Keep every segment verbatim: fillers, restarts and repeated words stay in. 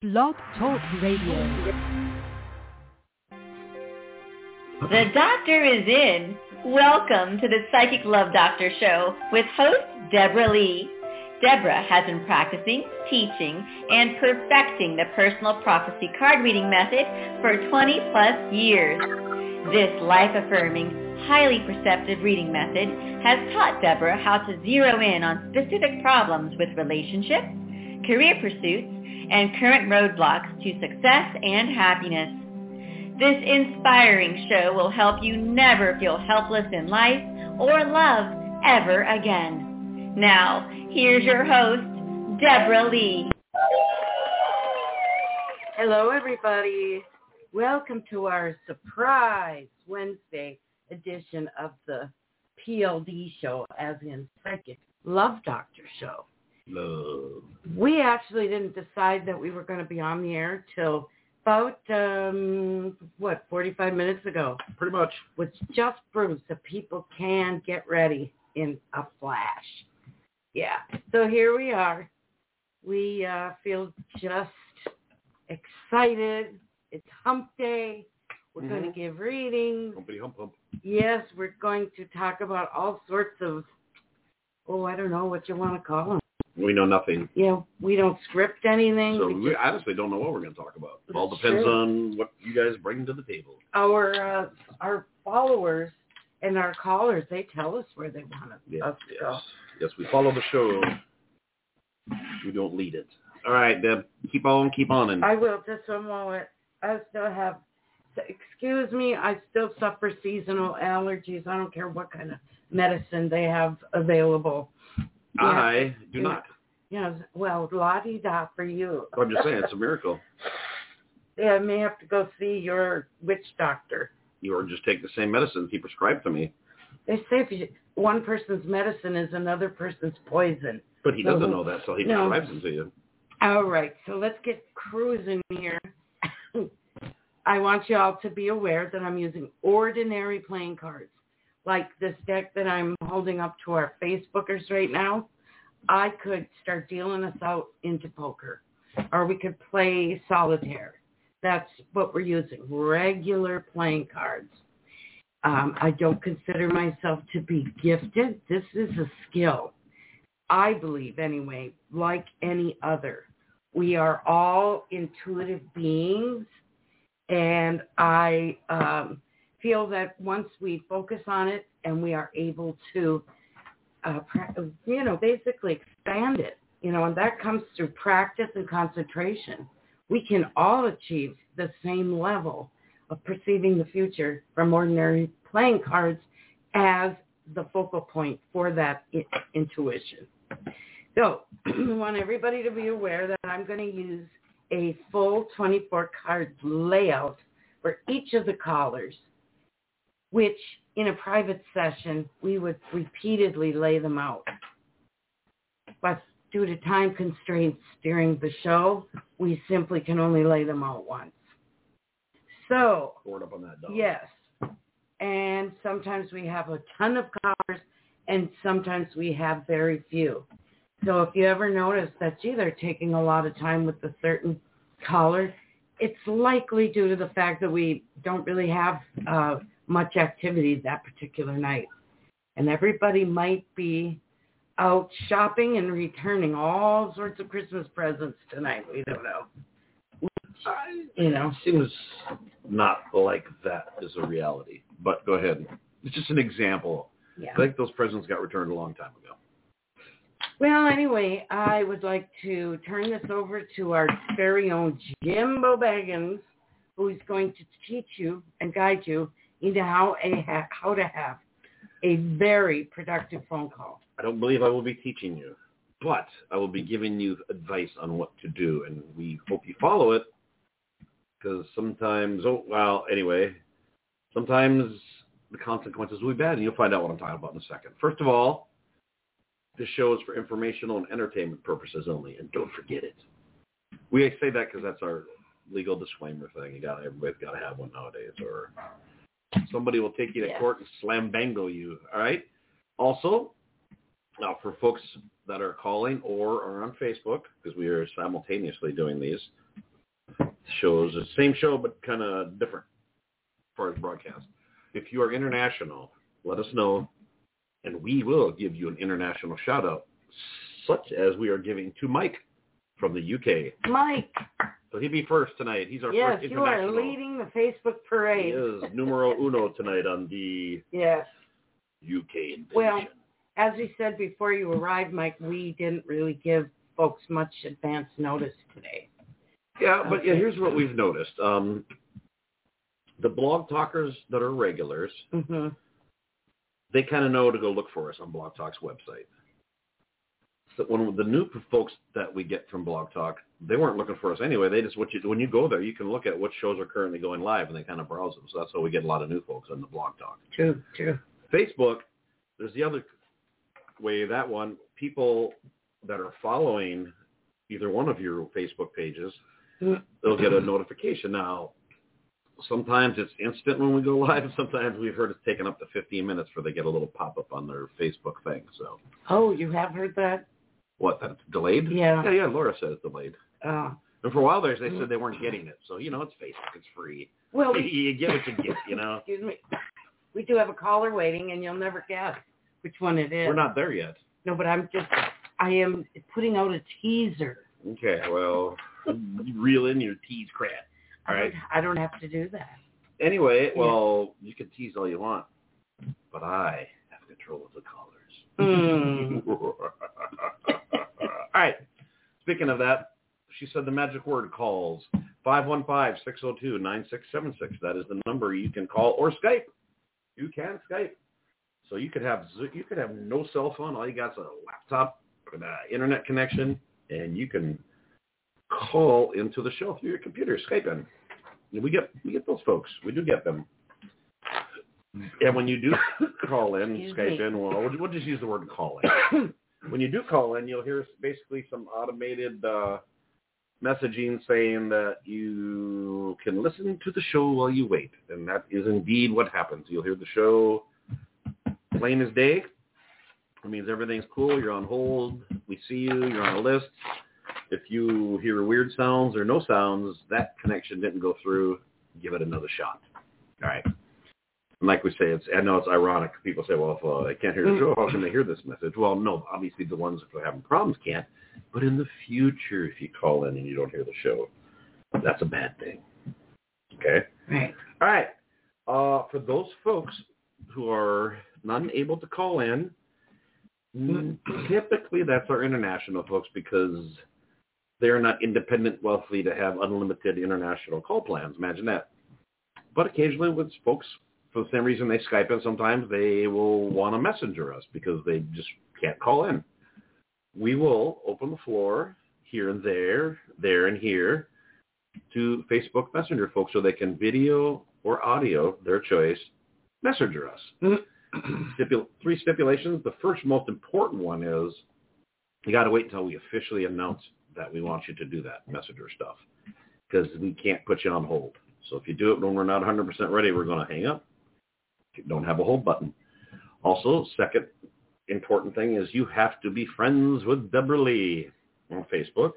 Blog Talk Radio. The doctor is in. Welcome to the Psychic Love Doctor Show with host Deborah Lee. Deborah has been practicing, teaching, and perfecting the personal prophecy card reading method for twenty plus years. This life-affirming, highly perceptive reading method has taught Deborah how to zero in on specific problems with relationships, career pursuits, and current roadblocks to success and happiness. This inspiring show will help you never feel helpless in life or love ever again. Now, here's your host, Deborah Lee. Hello, everybody. Welcome to our surprise Wednesday edition of the P L D show, as in Psychic Love Doctor Show. Love. We actually didn't decide that we were going to be on the air till about, um, what, forty-five minutes ago. Pretty much. Which just proves that people can get ready in a flash. Yeah. So here we are. We uh, feel just excited. It's hump day. We're mm-hmm. going to give readings. Humpity hump hump. Yes, we're going to talk about all sorts of, oh, I don't know what you want to call them. We know nothing. Yeah, we don't script anything. So we, we just, honestly don't know what we're going to talk about. It all depends true. on what you guys bring to the table. Our uh, our followers and our callers, they tell us where they want yes, us to yes. go. Yes, we follow the show. We don't lead it. All right, Deb, keep on, keep on. And I will, just one moment. I still have, excuse me, I still suffer seasonal allergies. I don't care what kind of medicine they have available. I do not. Yes, well, la-di-da for you. I'm just saying, it's a miracle. Yeah, I may have to go see your witch doctor. You or just take the same medicine he prescribed to me. They say if you, one person's medicine is another person's poison. But he doesn't so, know that, so he no. prescribes them to you. All right, so let's get cruising here. I want you all to be aware that I'm using ordinary playing cards. Like this deck that I'm holding up to our Facebookers right now, I could start dealing us out into poker. Or we could play solitaire. That's what we're using, regular playing cards. Um, I don't consider myself to be gifted. This is a skill. I believe, anyway, like any other. We are all intuitive beings, and I um, feel that once we focus on it and we are able to, uh, you know, basically expand it, you know, and that comes through practice and concentration. We can all achieve the same level of perceiving the future from ordinary playing cards as the focal point for that I- intuition. So I want everybody to be aware that I'm going to use a full twenty-four card layout for each of the callers, which in a private session, we would repeatedly lay them out. But due to time constraints during the show, we simply can only lay them out once. So, Board up on that dog. Yes. And sometimes we have a ton of callers, and sometimes we have very few. So if you ever notice that, gee, they're taking a lot of time with a certain caller, it's likely due to the fact that we don't really have uh, much activity that particular night. And everybody might be out shopping and returning all sorts of Christmas presents tonight. We don't know. You know. It seems not like that is a reality. But go ahead. It's just an example. Yeah. I think those presents got returned a long time ago. Well, anyway, I would like to turn this over to our very own Jimbo Baggins, who is going to teach you and guide you into how a ha- how to have a very productive phone call. I don't believe I will be teaching you, but I will be giving you advice on what to do, and we hope you follow it, because sometimes, oh, well, anyway, sometimes the consequences will be bad, and you'll find out what I'm talking about in a second. First of all, this show is for informational and entertainment purposes only, and don't forget it. We say that because that's our legal disclaimer thing. You got everybody's got to have one nowadays, or somebody will take you to yeah. court and slam bango you. All right. Also, now for folks that are calling or are on Facebook, because we are simultaneously doing these, shows. It's the same show, but kind of different as far as broadcast. If you are international, let us know, and we will give you an international shout-out, such as we are giving to Mike from the U K. Mike. So he'll be first tonight. He's our yes, first international. Yes, you are leading the Facebook parade. He is numero uno tonight on the yes. U K invasion. Well, as we said before you arrived, Mike, we didn't really give folks much advance notice today. Yeah, but okay. yeah, here's what we've noticed. Um, the blog talkers that are regulars, mm-hmm. they kind of know to go look for us on Blog Talk's website. So when the new folks that we get from Blog Talk, they weren't looking for us anyway. They just, what you, when you go there, you can look at what shows are currently going live, and they kind of browse them. So that's how we get a lot of new folks on the Blog Talk. True, true. Facebook, there's the other way, that one, people that are following either one of your Facebook pages, they'll get a notification. Now, sometimes it's instant when we go live, and sometimes we've heard it's taken up to fifteen minutes for they get a little pop-up on their Facebook thing. So. Oh, you have heard that? What, that it's delayed? Yeah. Yeah, yeah, Laura said it's delayed. Uh, and for a while there, they said they weren't getting it. So, you know, it's Facebook. It's free. Well, you get what you get, you know. Excuse me. We do have a caller waiting, and you'll never guess which one it is. We're not there yet. No, but I'm just, I am putting out a teaser. Okay, well, reel in your tease crap. All right. I don't have to do that. Anyway, well, yeah. You can tease all you want, but I have control of the callers. Mm. All right. Speaking of that, she said the magic word calls. five one five, six oh two, nine six seven six. That is the number you can call, or Skype. You can Skype. So you could have you could have no cell phone. All you got is a laptop with an internet connection, and you can call into the show through your computer, Skype in. And we get we get those folks. We do get them. And when you do call in, Excuse Skype me. in, well, we'll, we'll just use the word call in. When you do call in, you'll hear basically some automated uh, messaging saying that you can listen to the show while you wait. And that is indeed what happens. You'll hear the show plain as day. It means everything's cool. You're on hold. We see you. You're on a list. If you hear weird sounds or no sounds, that connection didn't go through. Give it another shot. All right. And like we say, it's I know it's ironic. People say, well, if uh, they can't hear the show, how can they hear this message? Well, no, obviously the ones that are having problems can't. But in the future, if you call in and you don't hear the show, that's a bad thing. Okay? Right. All right. Uh, for those folks who are not able to call in, typically that's our international folks because they're not independent wealthy to have unlimited international call plans. Imagine that. But occasionally with folks, for the same reason they Skype in, sometimes they will want to messenger us because they just can't call in. We will open the floor here and there, there and here, to Facebook Messenger folks so they can video or audio, their choice, messenger us. Stipul- three stipulations. The first most important one is you got to wait until we officially announce that we want you to do that messenger stuff because we can't put you on hold. So if you do it when we're not one hundred percent ready, we're going to hang up. You don't have a hold button. Also, second important thing is you have to be friends with Deborah Lee on Facebook.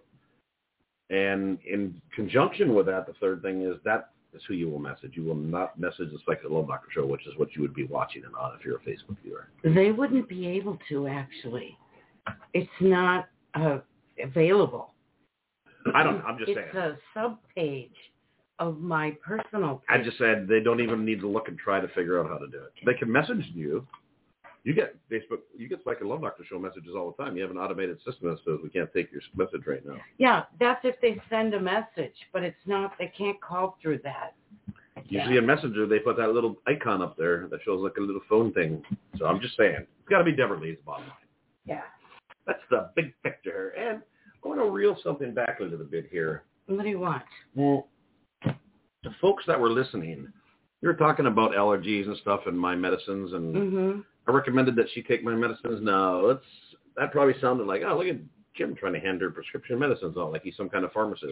And in conjunction with that, the third thing is that is who you will message. You will not message the Psychic Love Doctor Show, which is what you would be watching it on if you're a Facebook viewer. They wouldn't be able to, actually. It's not uh, available. I don't know. I'm just it's saying. It's a sub-page of my personal page. I just said they don't even need to look and try to figure out how to do it. They can message you. You get Facebook, you get Psychic Love Doctor Show messages all the time. You have an automated system that says we can't take your message right now. Yeah, that's if they send a message, but it's not, they can't call through that. Usually in Messenger, they put that little icon up there that shows like a little phone thing. So I'm just saying, it's got to be Deborah Lee's bottom line. Yeah. That's the big picture. And I want to reel something back a little bit here. What do you want? Well, the folks that were listening, you were talking about allergies and stuff and my medicines, and Mm-hmm. I recommended that she take my medicines. Now, it's, that probably sounded like, oh, look at Jim trying to hand her prescription medicines out like he's some kind of pharmacist.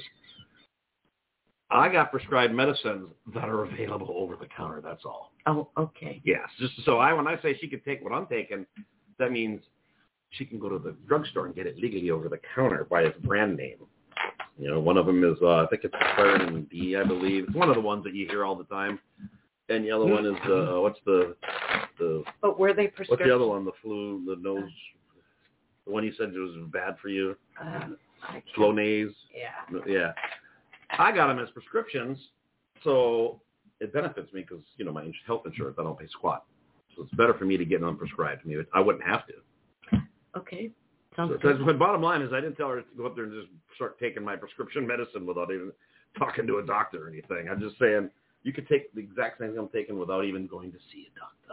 I got prescribed medicines that are available over the counter, that's all. Oh, okay. Yes. Just so I, when I say she could take what I'm taking, that means she can go to the drugstore and get it legally over the counter by its brand name. You know, one of them is, uh, I think it's Claritin D, I believe. It's one of the ones that you hear all the time. And the other one is, uh, what's the, the, But were they prescription? what's the other one? The flu, the nose, the one you said was bad for you? Um, I Flonase. Yeah. Yeah. I got them as prescriptions, so it benefits me because, you know, my health insurance, I don't pay squat. So it's better for me to get them prescribed to me. I wouldn't have to. Okay. Sounds So, good. but bottom line is I didn't tell her to go up there and just start taking my prescription medicine without even talking to a doctor or anything. I'm just saying you could take the exact same thing I'm taking without even going to see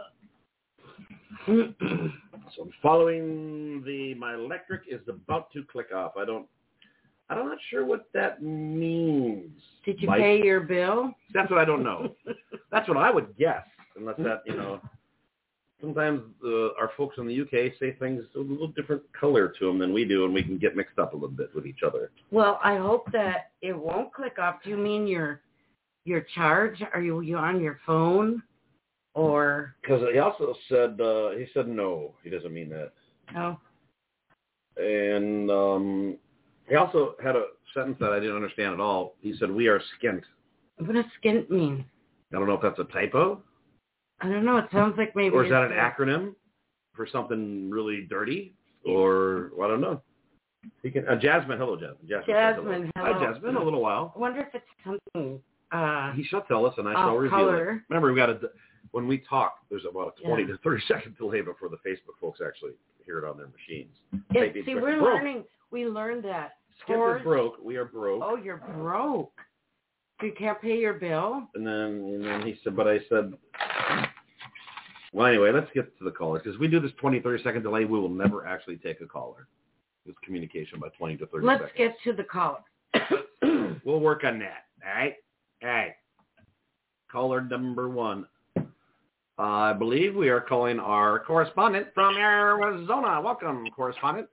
a doctor. So I'm following the, my electric is about to click off. I don't, I'm not sure what that means. Did you Mike. pay your bill? That's what I don't know. That's what I would guess, unless that, you know, sometimes uh, our folks in the U K say things a little different color to them than we do, and we can get mixed up a little bit with each other. Well, I hope that it won't click off. Do you mean your your charge? Are you, you on your phone? Or? Because he also said, uh, he said no. He doesn't mean that. No. And um, he also had a sentence that I didn't understand at all. He said, we are skint. What does skint mean? I don't know if that's a typo. I don't know. It sounds like maybe. Or is that an it's a- acronym for something really dirty? Or, well, I don't know. He can, uh, Jasmine, hello, Jasmine. Jasmine, Jasmine, hello. hello. Hi, Jasmine, a little while. I wonder if it's something. Uh, He shall tell us, and I uh, shall reveal color. it. Remember, we got to, when we talk, there's about a twenty Yeah. to thirty second delay before the Facebook folks actually hear it on their machines. It, Maybe see, it's we're broke. learning. We learned that. Skip is Towards- broke. We are broke. Oh, you're broke. You can't pay your bill? And then, and then he said, but I said, well, anyway, let's get to the caller. Because if we do this twenty, thirty second delay, we will never actually take a caller. It's communication by twenty to thirty Let's seconds. get to the caller. We'll work on that. All right? All right. Caller number one. Uh, I believe we are calling our correspondent from Arizona. Welcome, correspondent.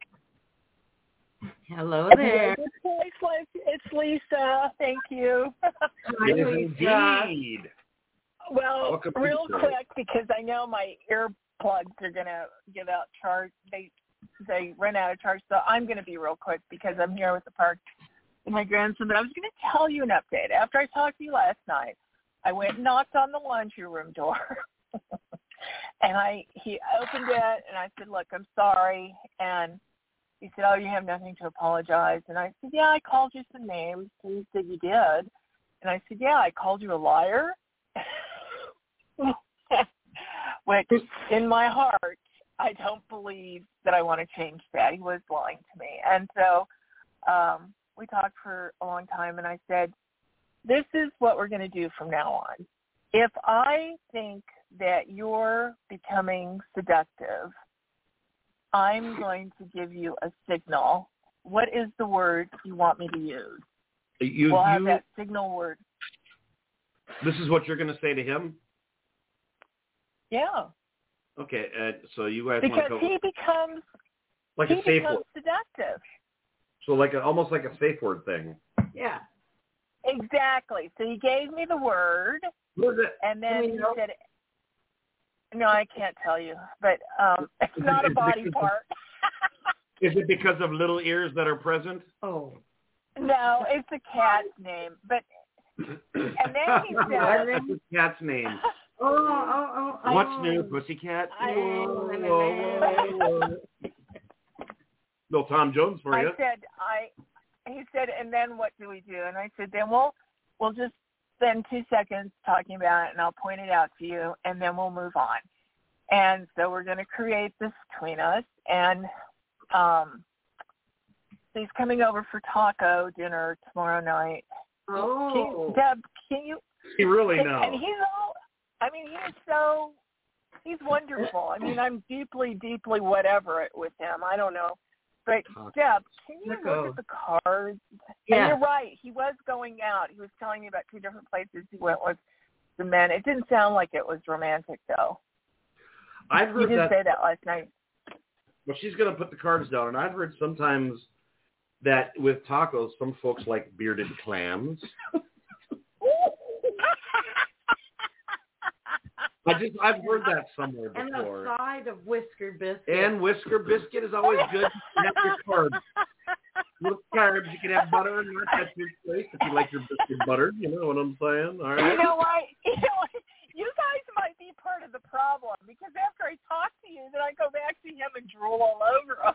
Hello there. It's, it's Lisa. Thank you. Hi, It is Lisa. indeed. Well, Welcome to real the show. quick, because I know my earplugs are going to give out charge. They they run out of charge, so I'm going to be real quick because I'm here with the park with my grandson. But I was going to tell you an update. After I talked to you last night, I went and knocked on the laundry room door. And I he opened it, and I said, look, I'm sorry. And he said, oh, you have nothing to apologize. And I said, yeah, I called you some names. And he said, you did. And I said, yeah, I called you a liar. Which, in my heart, I don't believe that I want to change that. He was lying to me. And so um, we talked for a long time, and I said, this is what we're going to do from now on. If I think that you're becoming seductive, I'm going to give you a signal. What is the word you want me to use? You, we'll have you, that signal word. This is what you're going to say to him? Yeah. Okay, uh, so you guys Because want to he becomes, like he a safe becomes word. seductive. So like a, almost like a safe word thing. Yeah. Exactly. So he gave me the word, What is it? and then Can we he know? said, no, I can't tell you, but um, it's not a body part. Is it because of little ears that are present? Oh. No, it's a cat's name. But and then he said, That's the cat's name. Oh, oh, oh, oh. What's new, pussycat? I- Whoa, whoa, whoa, whoa. Little Tom Jones for I you. said, I. He said, and then what do we do? And I said, then we'll we'll just spend two seconds talking about it, and I'll point it out to you, and then we'll move on. And so we're going to create this between us, and um, he's coming over for taco dinner tomorrow night. Oh. Can, Deb, can you? You really can, know. And he's all. I mean, he's so. He's wonderful. I mean, I'm deeply, deeply whatever with him. I don't know. But, Deb, can you Taco. look at the cards? Yeah. And you're right. He was going out. He was telling me about two different places he went with the men. It didn't sound like it was romantic, though. I've He heard did that. say that last night. Well, she's going to put the cards down, and I've heard sometimes that with tacos, some folks like bearded clams. I just I've heard that somewhere And before. a side of Whisker biscuit. And whisker biscuit is always good. You have your cards. With carbs, you can have butter and not that's your choice if you like your biscuit buttered. You know what I'm saying? All right. You know what? You know what? You guys might be part of the problem because after I talk to you, then I go back to him and drool all over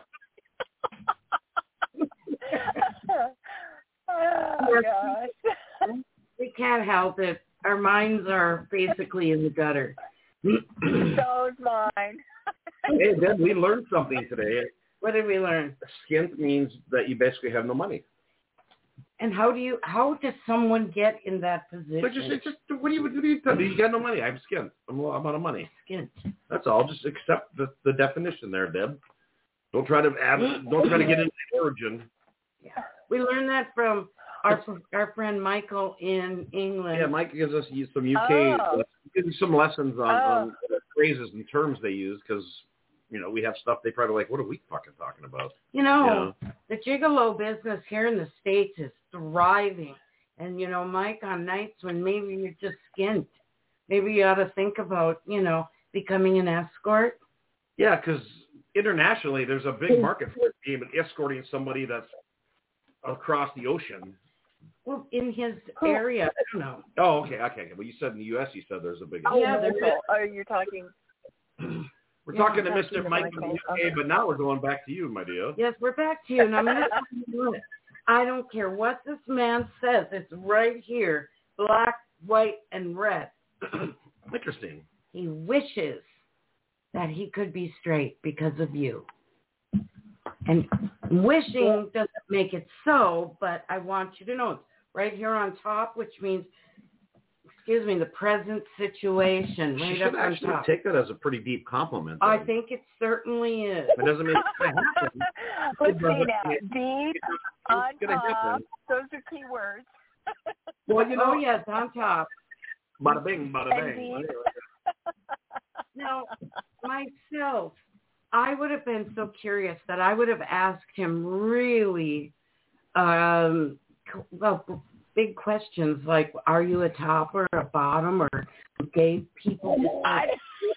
him. Oh, gosh. We can't help it. Our minds are basically in the gutter. So is mine. Hey, Deb, we learned something today. What did we learn? Skint means that you basically have no money. And how do you? How does someone get in that position? But just, it's just, what do you, what do you tell me? You got no money. I'm skint. I'm, I'm out of money. Skint. That's all. Just accept the, the definition there, Deb. Don't try to add, don't try to get into the origin. Yeah. We learned that from our our friend Michael in England. Yeah, Mike gives us some U K, Oh. uh, gives us some lessons on, Oh. on phrases and terms they use because, you know, we have stuff they probably like, what are we fucking talking about? You know, yeah. The gigolo business here in the States is thriving. And, you know, Mike, on nights when maybe you're just skint, maybe you ought to think about, you know, becoming an escort. Yeah, because internationally there's a big market for being escorting somebody that's across the ocean. Well, in his area, I don't know. Oh, okay, okay. Well, you said in the U S, you said there's a big. Oh, Yeah, yeah, there's oh, you're talking. We're Yeah, talking to that's Mister Mike from the U K, okay. but now we're going back to you, my dear. Yes, we're back to you. And I'm going to tell you this. I don't care what this man says. It's right here, black, white, and red. Interesting. He wishes that he could be straight because of you. And wishing doesn't make it so, but I want you to know it's right here on top, which means, excuse me, the present situation. Right She should up on actually top. take that as a pretty deep compliment. I though. think it certainly is. It doesn't mean it's going to happen. Let's see now. Deep, on It's gonna top. happen. Those are key words. Well, you know, Oh, yes, on top. bada bing, bada And bang. deep. Now, myself, I would have been so curious that I would have asked him really um, well, big questions like, are you a top or a bottom, or gay people? I,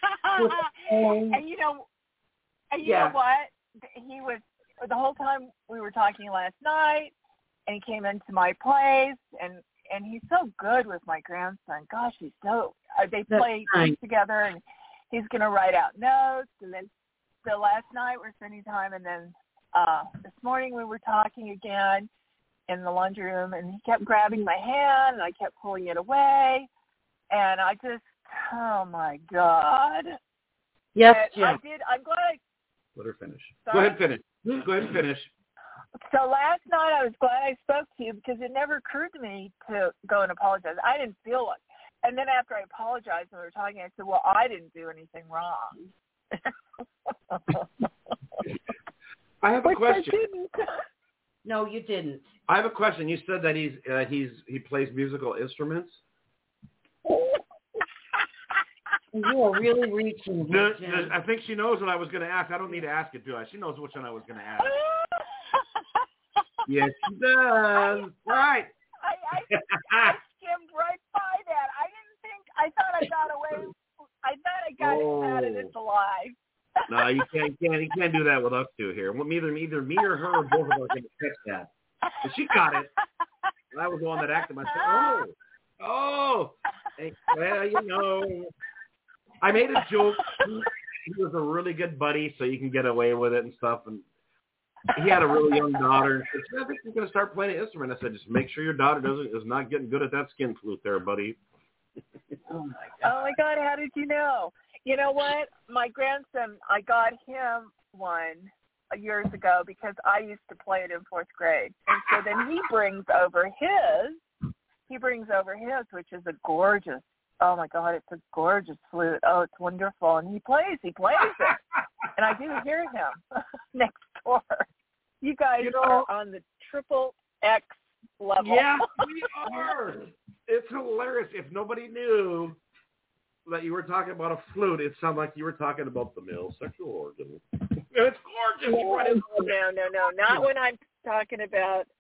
and you know, and you Yeah. know what? He was, the whole time we were talking last night, and he came into my place, and and he's so good with my grandson. Gosh, he's so, uh, they That's play nice. together, and he's going to write out notes, and then so last night we're spending time, and then uh, this morning we were talking again in the laundry room, and he kept grabbing my hand, and I kept pulling it away, and I just, oh my God. Yes, And Jim. I did, I'm glad I, Let her finish. Sorry? Go ahead, finish. Go ahead and finish. so last night I was glad I spoke to you because it never occurred to me to go and apologize. I didn't feel like, and then after I apologized and we were talking, I said, well, I didn't do anything wrong. I have a Which question. I didn't. No, you didn't. I have a question. You said that he's uh, he's he plays musical instruments. You are really reaching. No, Jim. no, I think she knows what I was going to ask. I don't need to ask it, do I? She knows which one I was going to ask. Yes, she does. Right. I, I, I skimmed right by that. I didn't think, I thought I got away, I thought I got Oh. it out of this alive. No, you can't, you can't, you can't do that with us two here. Well, either, either me or her or both of us can catch that. But she got it. And I was the one that acted. I said, oh, oh. Hey, well, you know, I made a joke. He was a really good buddy, so you can get away with it and stuff. And he had a really young daughter. And she said, I think he's going to start playing an instrument. I said, just make sure your daughter doesn't is not getting good at that skin flute there, buddy. Oh my Oh my God, how did you know? You know what? My grandson, I got him one years ago because I used to play it in fourth grade. And so then he brings over his, he brings over his, which is a gorgeous, oh my God, it's a gorgeous flute. Oh, it's wonderful. And he plays, he plays it. And I do hear him next door. You guys You know- are on the triple X level. Yeah, we are. It's hilarious. If nobody knew that you were talking about a flute, it sounded like you were talking about the male sexual organ. It's gorgeous. No, no, no, no. Not when I'm talking about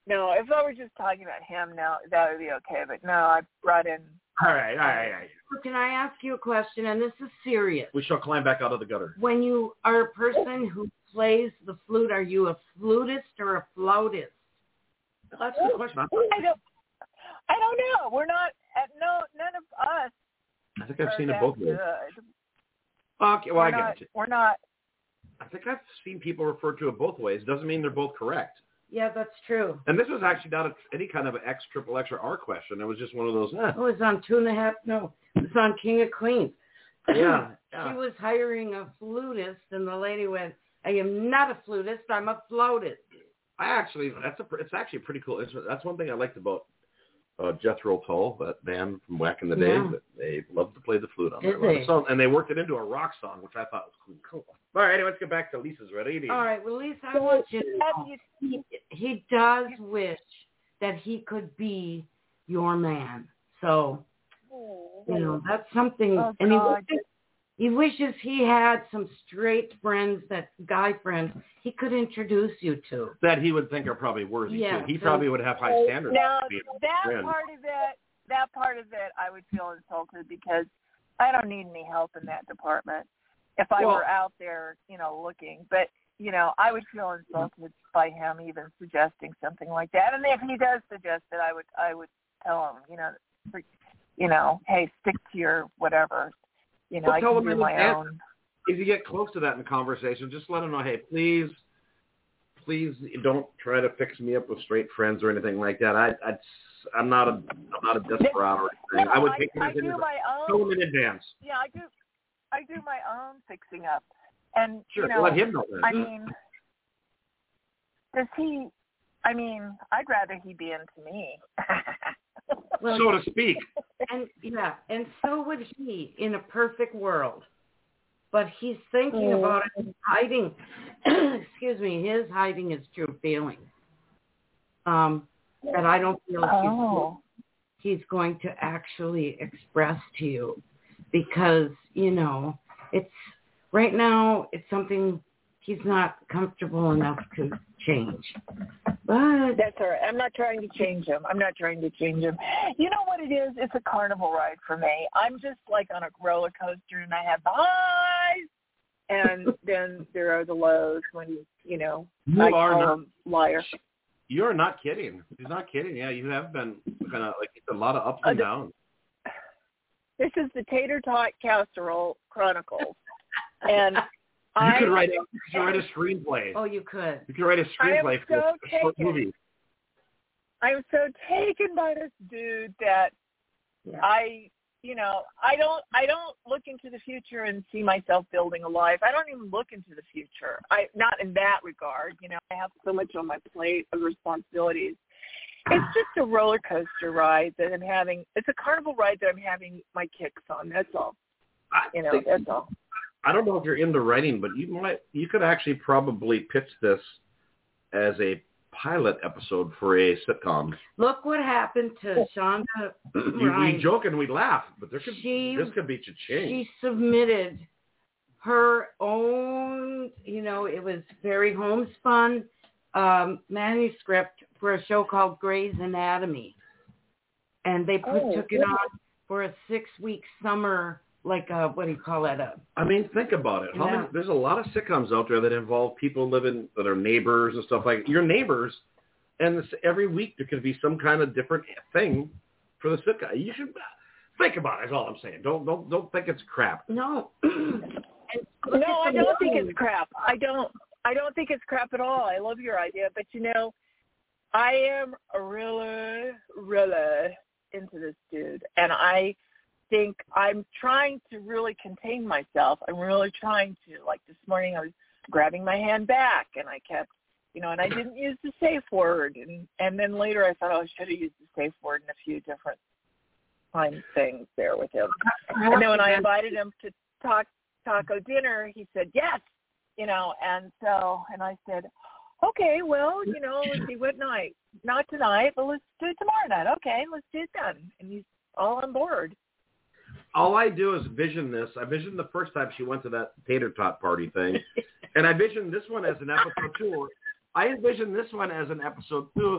no, if I were just talking about him, no, that would be okay. But no, I brought in. All right, all right, all right. So can I ask you a question? And this is serious. We shall climb back out of the gutter. When you are a person who plays the flute, are you a flutist or a flautist? That's a good question. I don't, I don't know. We're not, no, none of us. I think I've seen it both ways. Good. Okay, well, we're I not, get you. We're not. I think I've seen people refer to it both ways. Doesn't mean they're both correct. Yeah, that's true. And this was actually not a, any kind of an X, triple X, or R question. It was just one of those, eh. It was on Two and a Half, no, it was on King of Queens. Yeah, yeah. She was hiring a flutist, and the lady went, I am not a flutist, I'm a flautist. I actually, that's a, it's actually pretty cool. It's, that's one thing I liked about uh, Jethro Tull, that band from back in the day. Yeah. That they loved to play the flute on Did their they? song, and they worked it into a rock song, which I thought was cool. Cool. All right, anyway, let's get back to Lisa's ready. All right, well, Lisa, I want you to know, he, he does wish that he could be your man. So, you know, that's something. Oh, and he God. wishes, he wishes he had some straight friends, that guy friends, he could introduce you to. That he would think are probably worthy, Yeah, too. He so- probably would have high standards. Now, for being a that friend. part of it, that part of it, I would feel insulted because I don't need any help in that department. If I Well- were out there, you know, looking, but you know, I would feel insulted by him even suggesting something like that. And if he does suggest it, I would, I would tell him, you know, for, you know, hey, stick to your whatever. You know, Well, I tell can him do my in advance. own. If you get close to that in conversation, just let him know, hey, please, please don't try to fix me up with straight friends or anything like that. I, I'd, I'm not a, I'm not a desperado or anything. No, I would I, take I it do my tell own. him in advance. Yeah, I do. I do my own fixing up, and Sure, you know, let him know that. I mean, does he? I mean, I'd rather he be into me. Well, so to speak. And yeah, and so would he in a perfect world. But he's thinking Mm. about it, and hiding, excuse me, his hiding his true feelings. Um, that I don't feel Oh. he's, he's going to actually express to you. Because, you know, it's, right now, it's something he's not comfortable enough to change. But That's all right. I'm not trying to change him. I'm not trying to change him. You know what it is? It's a carnival ride for me. I'm just like on a roller coaster, and I have the highs, and then there are the lows when, you know, You I are call not- him liar. You're not kidding. He's not kidding. Yeah, you have been kind of like a lot of ups and Uh, downs. This is the Tater Tot Casserole Chronicles, and You I could write a, you could write a screenplay. oh, you could. You could write a I am screenplay for so a short taken. movie. I'm so taken by this dude that Yeah. I, you know, I don't, I don't look into the future and see myself building a life. I don't even look into the future. I, not in that regard. You know, I have so much on my plate of responsibilities. It's just a roller coaster ride that I'm having. It's a carnival ride that I'm having my kicks on. That's all. I You know, think- that's all. I don't know if you're into writing, but you might, you could actually probably pitch this as a pilot episode for a sitcom. Look what happened to Shonda You, Rhimes. we joke and we laugh, but there could She- this could be cha-ching. She submitted her own, you know, it was very homespun um, manuscript for a show called Grey's Anatomy. And they put, Oh, took it on for a six-week summer, like a, what do you call it? A, I mean, think about it. How Yeah. many, there's a lot of sitcoms out there that involve people living that are neighbors and stuff like your neighbors, and this, every week there could be some kind of different thing for the sitcom. You should think about it. Is all I'm saying. Don't don't don't think it's crap. no. No, I don't think it's crap. I don't. I don't think it's crap at all. I love your idea, but you know, I am really, really into this dude, and I think I'm trying to really contain myself. I'm really trying to. Like this morning, I was grabbing my hand back, and I kept, you know, and I didn't use the safe word, and and then later I thought, oh, I should have used the safe word in a few different time things there with him. And then when I invited him to talk taco dinner, he said yes, you know, and so, and I said, okay, well, you know, let's see, what night? Not tonight, but let's do it tomorrow night. Okay, let's do it then. And he's all on board. All I do is vision this. I visioned the first time she went to that tater tot party thing, and I visioned this one as an episode two. I envision this one as an episode two,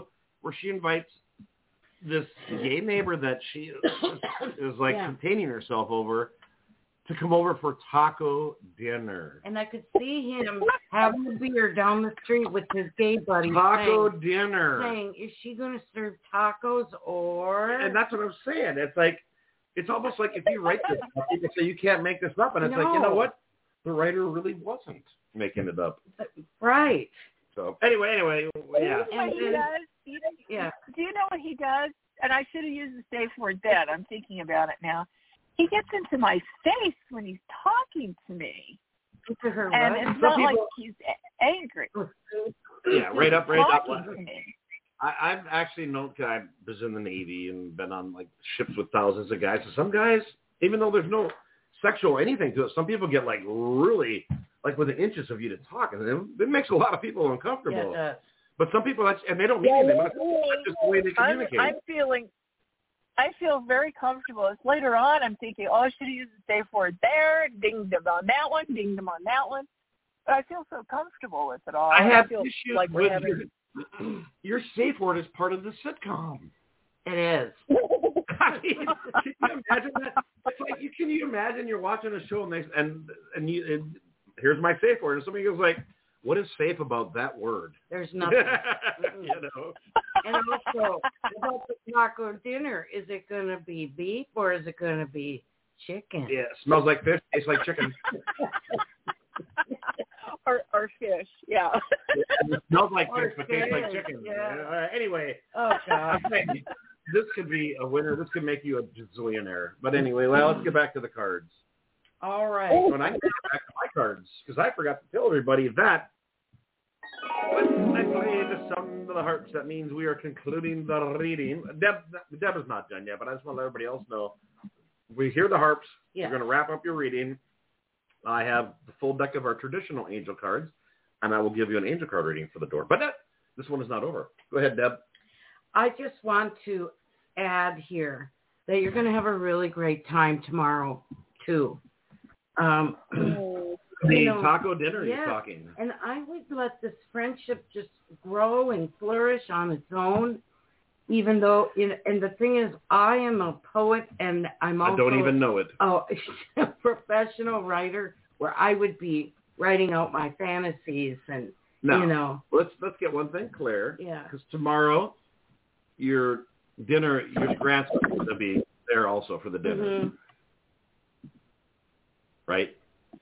where she invites this gay neighbor that she is, is like Yeah. containing herself over to come over for taco dinner. And I could see him having a beer down the street with his gay buddy. Taco saying, dinner. saying, is she going to serve tacos or? And that's what I'm saying. It's like, it's almost like if you write this up, people say you can't make this up. And it's like, you know No. what? The writer really wasn't making it up. Right. So anyway, anyway, yeah. You know what he And then- does? You know, Yeah. Do you know what he does? And I should have used the safe word then. I'm thinking about it now. He gets into my face when he's talking to me. To her And what? it's Some not like people- he's a- angry. Yeah, right up, right up. Talking to me. I, I've actually known, cause I was in the Navy and been on like ships with thousands of guys. So some guys, even though there's no sexual anything to it, some people get like really like within inches of you to talk, and it, it makes a lot of people uncomfortable. Yeah, it does. But some people, that's, and they don't mean anything. That's just the way they I'm, communicate. I'm feeling, I feel very comfortable. It's later on, I'm thinking, oh, I should have used the safe word there, dinged them on that one, dinged them on that one. But I feel so comfortable with it all. I have feel issues like we're with having... your, your safe word is part of the sitcom. It is. I mean, can you imagine that? It's like, you, can you imagine you're watching a show and they, and and you and here's my safe word, and somebody goes like, "What is safe about that word?" There's nothing. you know. And also, about the taco dinner, is it going to be beef or is it going to be chicken? Yeah, it smells like fish, tastes like chicken. or, or fish, yeah. It smells like Or fish, but tastes like fish, chicken. yeah. All right, anyway, Oh, God. this could be a winner. This could make you a gazillionaire. But anyway, well, let's get back to the cards. All right. When I get back to my cards, because I forgot to tell everybody that when I play the Sound of the Harps, that means we are concluding the reading. Deb, Deb is not done yet, but I just want to let everybody else know. We hear the harps. Yeah. We're going to wrap up your reading. I have the full deck of our traditional angel cards, and I will give you an angel card reading for the door. But that, this one is not over. Go ahead, Deb. I just want to add here that you're going to have a really great time tomorrow, too. Um, The you know, taco dinner yeah. you're talking. And I would let this friendship just grow and flourish on its own, even though, you know, and the thing is, I am a poet and I'm also I don't even know it. oh, a professional writer where I would be writing out my fantasies and, Now, you know. let's let's get one thing clear. Yeah. Because tomorrow, your dinner, your grandson is going to be there also for the dinner, Mhm. right?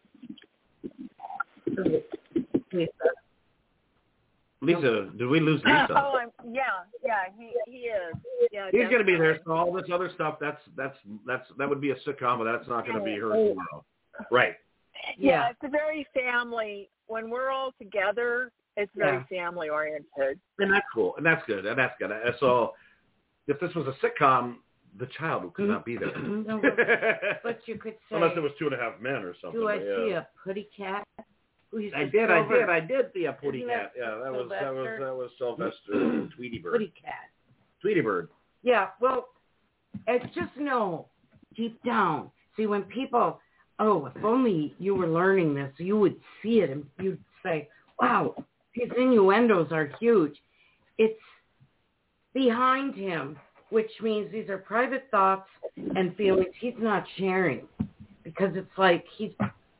Lisa, did we lose Lisa? Oh, I'm, yeah, yeah, he he is. Yeah, He's going to be there. definitely. So all this other stuff, that's that's that's that would be a sitcom, but that's not going to be her tomorrow, right? Yeah, Yeah. it's a very family. When we're all together, it's very Yeah. family oriented. And that's cool, and that's good, and that's good. And so, if this was a sitcom, the child could not be there, No, but you could say, unless it was Two and a Half Men or something. do I but see yeah. a putty cat? Who's I a did, I silver did, I did see a Putty Isn't Cat. that Yeah, that was that was Sylvester? that was Sylvester Tweety Bird. Putty cat. Tweety Bird. Yeah, well, it's just know deep down. See, when people, oh, if only you were learning this, you would see it and you'd say, wow, his innuendos are huge. It's behind him, which means these are private thoughts and feelings he's not sharing, because it's like he's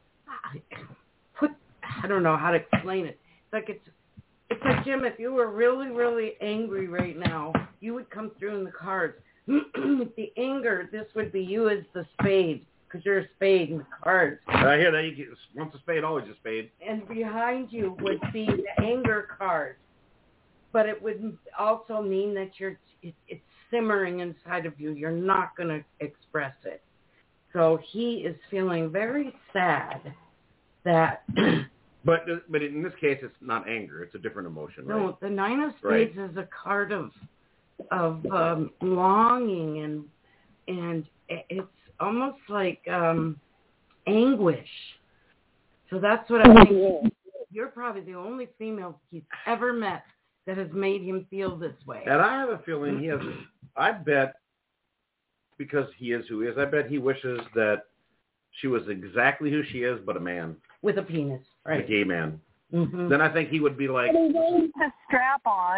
put, I don't know how to explain it. It's like it's, it's like, Jim, if you were really, really angry right now, you would come through in the cards. With the anger, this would be you as the spade, because you're a spade in the cards. I hear that. You get, once a spade, always a spade. And behind you would be the anger card. But it would also mean that you're it, it's simmering inside of you. You're not going to express it. So he is feeling very sad that... But but in this case, it's not anger. It's a different emotion, right? No, the Nine of Spades Right. is a card of of um, longing and and it's almost like um, anguish. So that's what I think. You're probably the only female he's ever met that has made him feel this way. And I have a feeling he has. I bet because he is who he is. I bet he wishes that she was exactly who she is, but a man, With a penis, a right? gay man. Mm-hmm. Then I think he would be like, And he needs a strap on.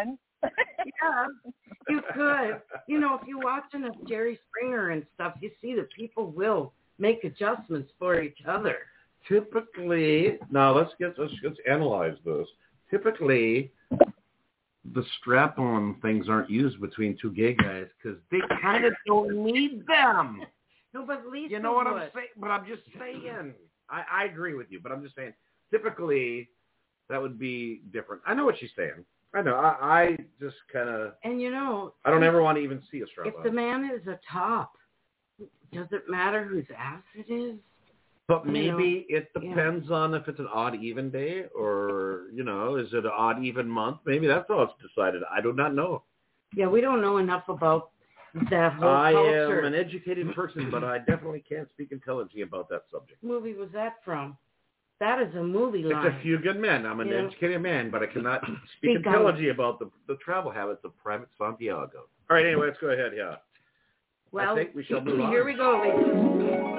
Yeah, you could. You know, if you watch enough Jerry Springer and stuff, you see that people will make adjustments for each other. Typically, now let's get let's, let's analyze this. Typically, the strap-on things aren't used between two gay guys because they kind of don't need them. No, but at least you know what would. I'm saying. But I'm just saying. I, I agree with you, but I'm just saying. Typically, that would be different. I know what she's saying. I know. I, I just kind of. And you know, I don't ever want to even see a strap-on. If the man is a top, does it matter whose ass it is? But maybe you know, it depends yeah. on if it's an odd even day or, you know, is it an odd even month? Maybe that's how it's decided. I do not know. Yeah, we don't know enough about that whole I culture. am an educated person, but I definitely can't speak intelligently about that subject. What movie was that from? That is a movie line. It's A Few Good Men. I'm an yeah. educated man, but I cannot speak, speak intelligently about the, the travel habits of Private Santiago. All right, anyway, let's go ahead, yeah. Well, I think we shall move on. Here we go, ladies.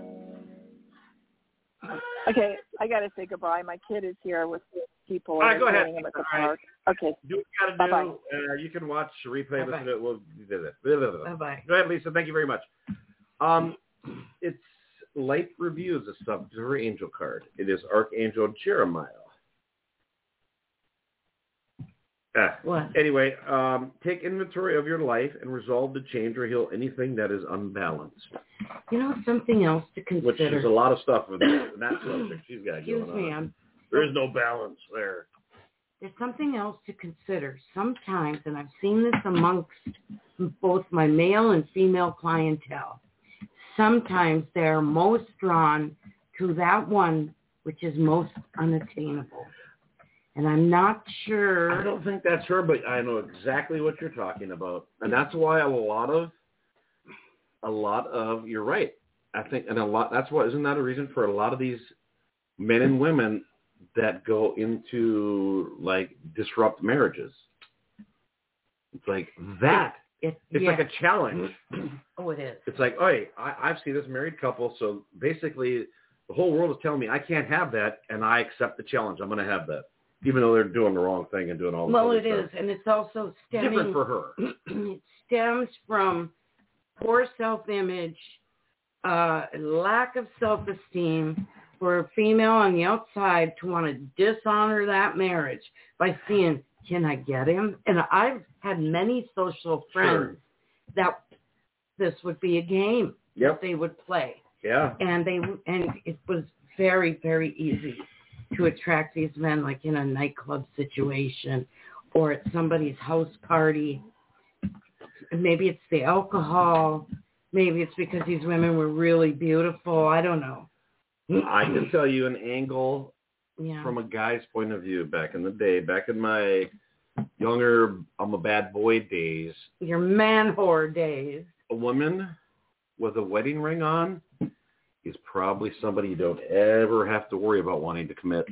Okay, I got to say goodbye. My kid is here with people. All right, go ahead. Him at the All park. right. Okay. Do what you got to do. Uh, you can watch the replay. Listen to it. We'll do that. Bye-bye. Go ahead, Lisa. Thank you very much. Um, it's Light Reviews, a sub to her angel card. It is Archangel Jeremiah. Ah. What? Anyway, um, take inventory of your life and resolve to change or heal anything that is unbalanced. You know, something else to consider. Which is a lot of stuff with that subject she's got Excuse going me, on. I'm, there is no balance there. There's something else to consider. Sometimes, and I've seen this amongst both my male and female clientele, sometimes they're most drawn to that one which is most unattainable. And I'm not sure. I don't think that's her, but I know exactly what you're talking about. And that's why a lot of, a lot of, you're right. I think, and a lot, that's why, isn't that a reason for a lot of these men and women that go into, like, disrupt marriages? It's like that. It, it's yeah. like a challenge. Oh, it is. It's like, oh, hey, I, I've seen this married couple, so basically the whole world is telling me I can't have that, and I accept the challenge. I'm going to have that. Even though they're doing the wrong thing and doing all this well, other it stuff. is, and it's also stemming. Different for her. It stems from poor self-image, uh, lack of self-esteem for a female on the outside to want to dishonor that marriage by seeing, can I get him? And I've had many social friends sure. that this would be a game yep. that they would play. Yeah. And they and it was very, very easy to attract these men, like in a nightclub situation or at somebody's house party. Maybe it's the alcohol. Maybe it's because these women were really beautiful. I don't know. I can tell you an angle yeah. from a guy's point of view back in the day, back in my younger, I'm a bad boy days. Your man whore days. A woman with a wedding ring on is probably somebody you don't ever have to worry about wanting to commit.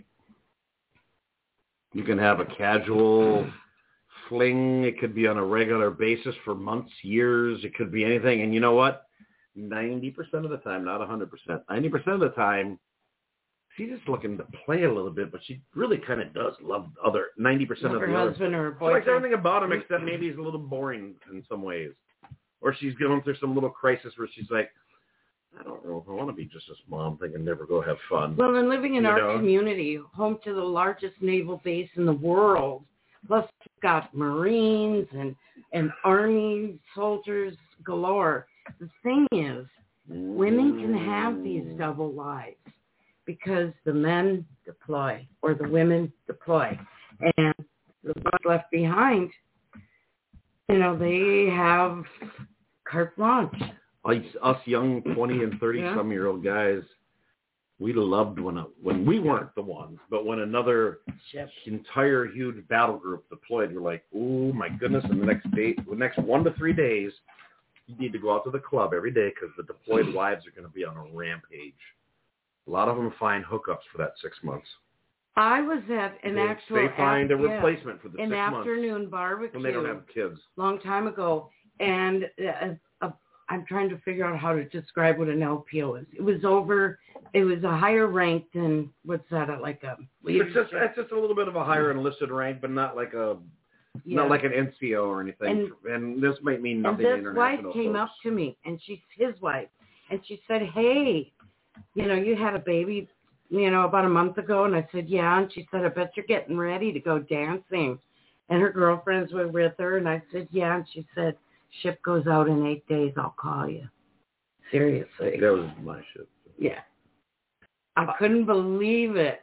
You can have a casual fling. It could be on a regular basis for months, years. It could be anything. And you know what? ninety percent of the time, not one hundred percent, ninety percent of the time, she's just looking to play a little bit, but she really kind of does love other ninety percent of the her husband other. or her She boyfriend. likes everything about him except maybe he's a little boring in some ways. Or she's going through some little crisis where she's like, I don't know if I want to be just this mom thing and never go have fun. Well, and living in you our know? community, home to the largest naval base in the world, plus we've got Marines and, and Army soldiers galore. The thing is, women can have these double lives because the men deploy or the women deploy. And the ones left behind, you know, they have carte blanche. Us young twenty and thirty-some-year-old guys, we loved when a, when we weren't the ones, but when another Ship. entire huge battle group deployed, we're like, oh, my goodness, in the next day, the next one to three days, you need to go out to the club every day because the deployed wives are going to be on a rampage. A lot of them find hookups for that six months. I was at an they, actual... They find af- a replacement yeah, for the an six afternoon months barbecue when they don't have kids. long time ago, and uh, uh, I'm trying to figure out how to describe what an L P O is. It was over... It was a higher rank than, what's that, like a... It's just, it's just a little bit of a higher enlisted rank, but not like a Yeah. Not like an N C O or anything. And, and this might mean nothing to and this international wife came folks. up to me, and she's his wife, and she said, hey, you know, you had a baby, you know, about a month ago. And I said, yeah. And she said, I bet you're getting ready to go dancing. And her girlfriends were with her. And I said, yeah. And she said, ship goes out in eight days. I'll call you. Seriously. That was my ship. Yeah. I couldn't believe it.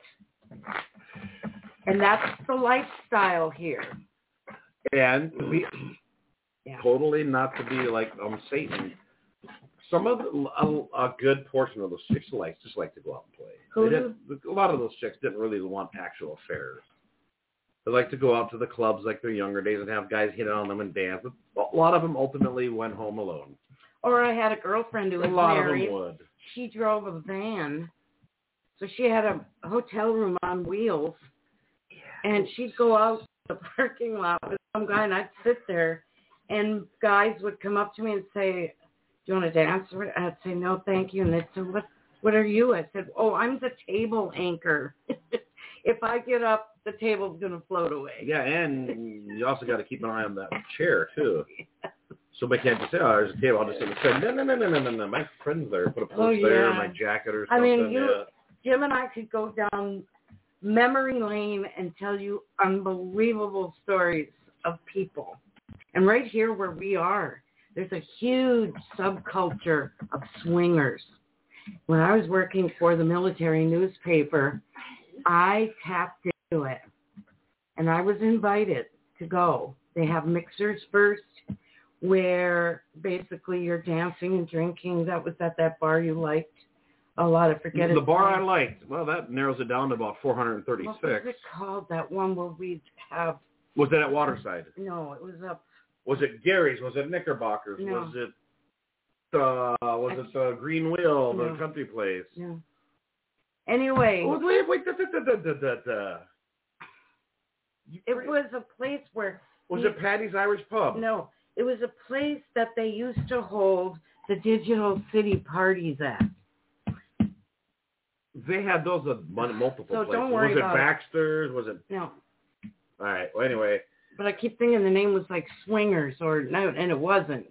And that's the lifestyle here. And to be Yeah. totally not to be like um Satan. Some of the, a, a good portion of those chicks like just like to go out and play. Who They didn't, a lot of those chicks didn't really want actual affairs. They like to go out to the clubs like their younger days and have guys hit on them and dance. But a lot of them ultimately went home alone. Or I had a girlfriend who was a lot married. of them would. She drove a van, so she had a hotel room on wheels, and she'd go out to the parking lot with some guy, and I'd sit there, and guys would come up to me and say, do you want to dance? I'd say, no, thank you. And they'd say, what, what are you? I said, oh, I'm the table anchor. If I get up, the table's going to float away. Yeah, and you also got to keep an eye on that chair, too. Somebody can't just say, oh, there's a table. I'll just sit and say, no, no, no, no, no, no, no. My friend's there. Put a purse Oh, yeah. there, my jacket or I something. mean, you, yeah. Jim and I could go down memory lane and tell you unbelievable stories of people. And right here where we are, there's a huge subculture of swingers. When I was working for the military newspaper, I tapped into it, and I was invited to go. They have mixers first, where basically you're dancing and drinking. That was at that bar you liked. A lot of forget The it. bar I liked. Well, that narrows it down to about four hundred thirty-six. What was it called? That one where we'd have... Was it at Waterside? No, it was up... Was it Gary's? Was it Knickerbockers? No. Was it uh, was it the Green Wheel, the No. country place? No. Anyway, Oh, wait, wait, da, da, da, da, da, da. it was a place where... Was he- it Patty's Irish Pub? No, it was a place that they used to hold the Digital City parties at. They had those at mon- multiple So places. don't worry was it about it. Baxter's? Was it? No, All right. Well, anyway, but I keep thinking the name was like Swingers or no, and it wasn't.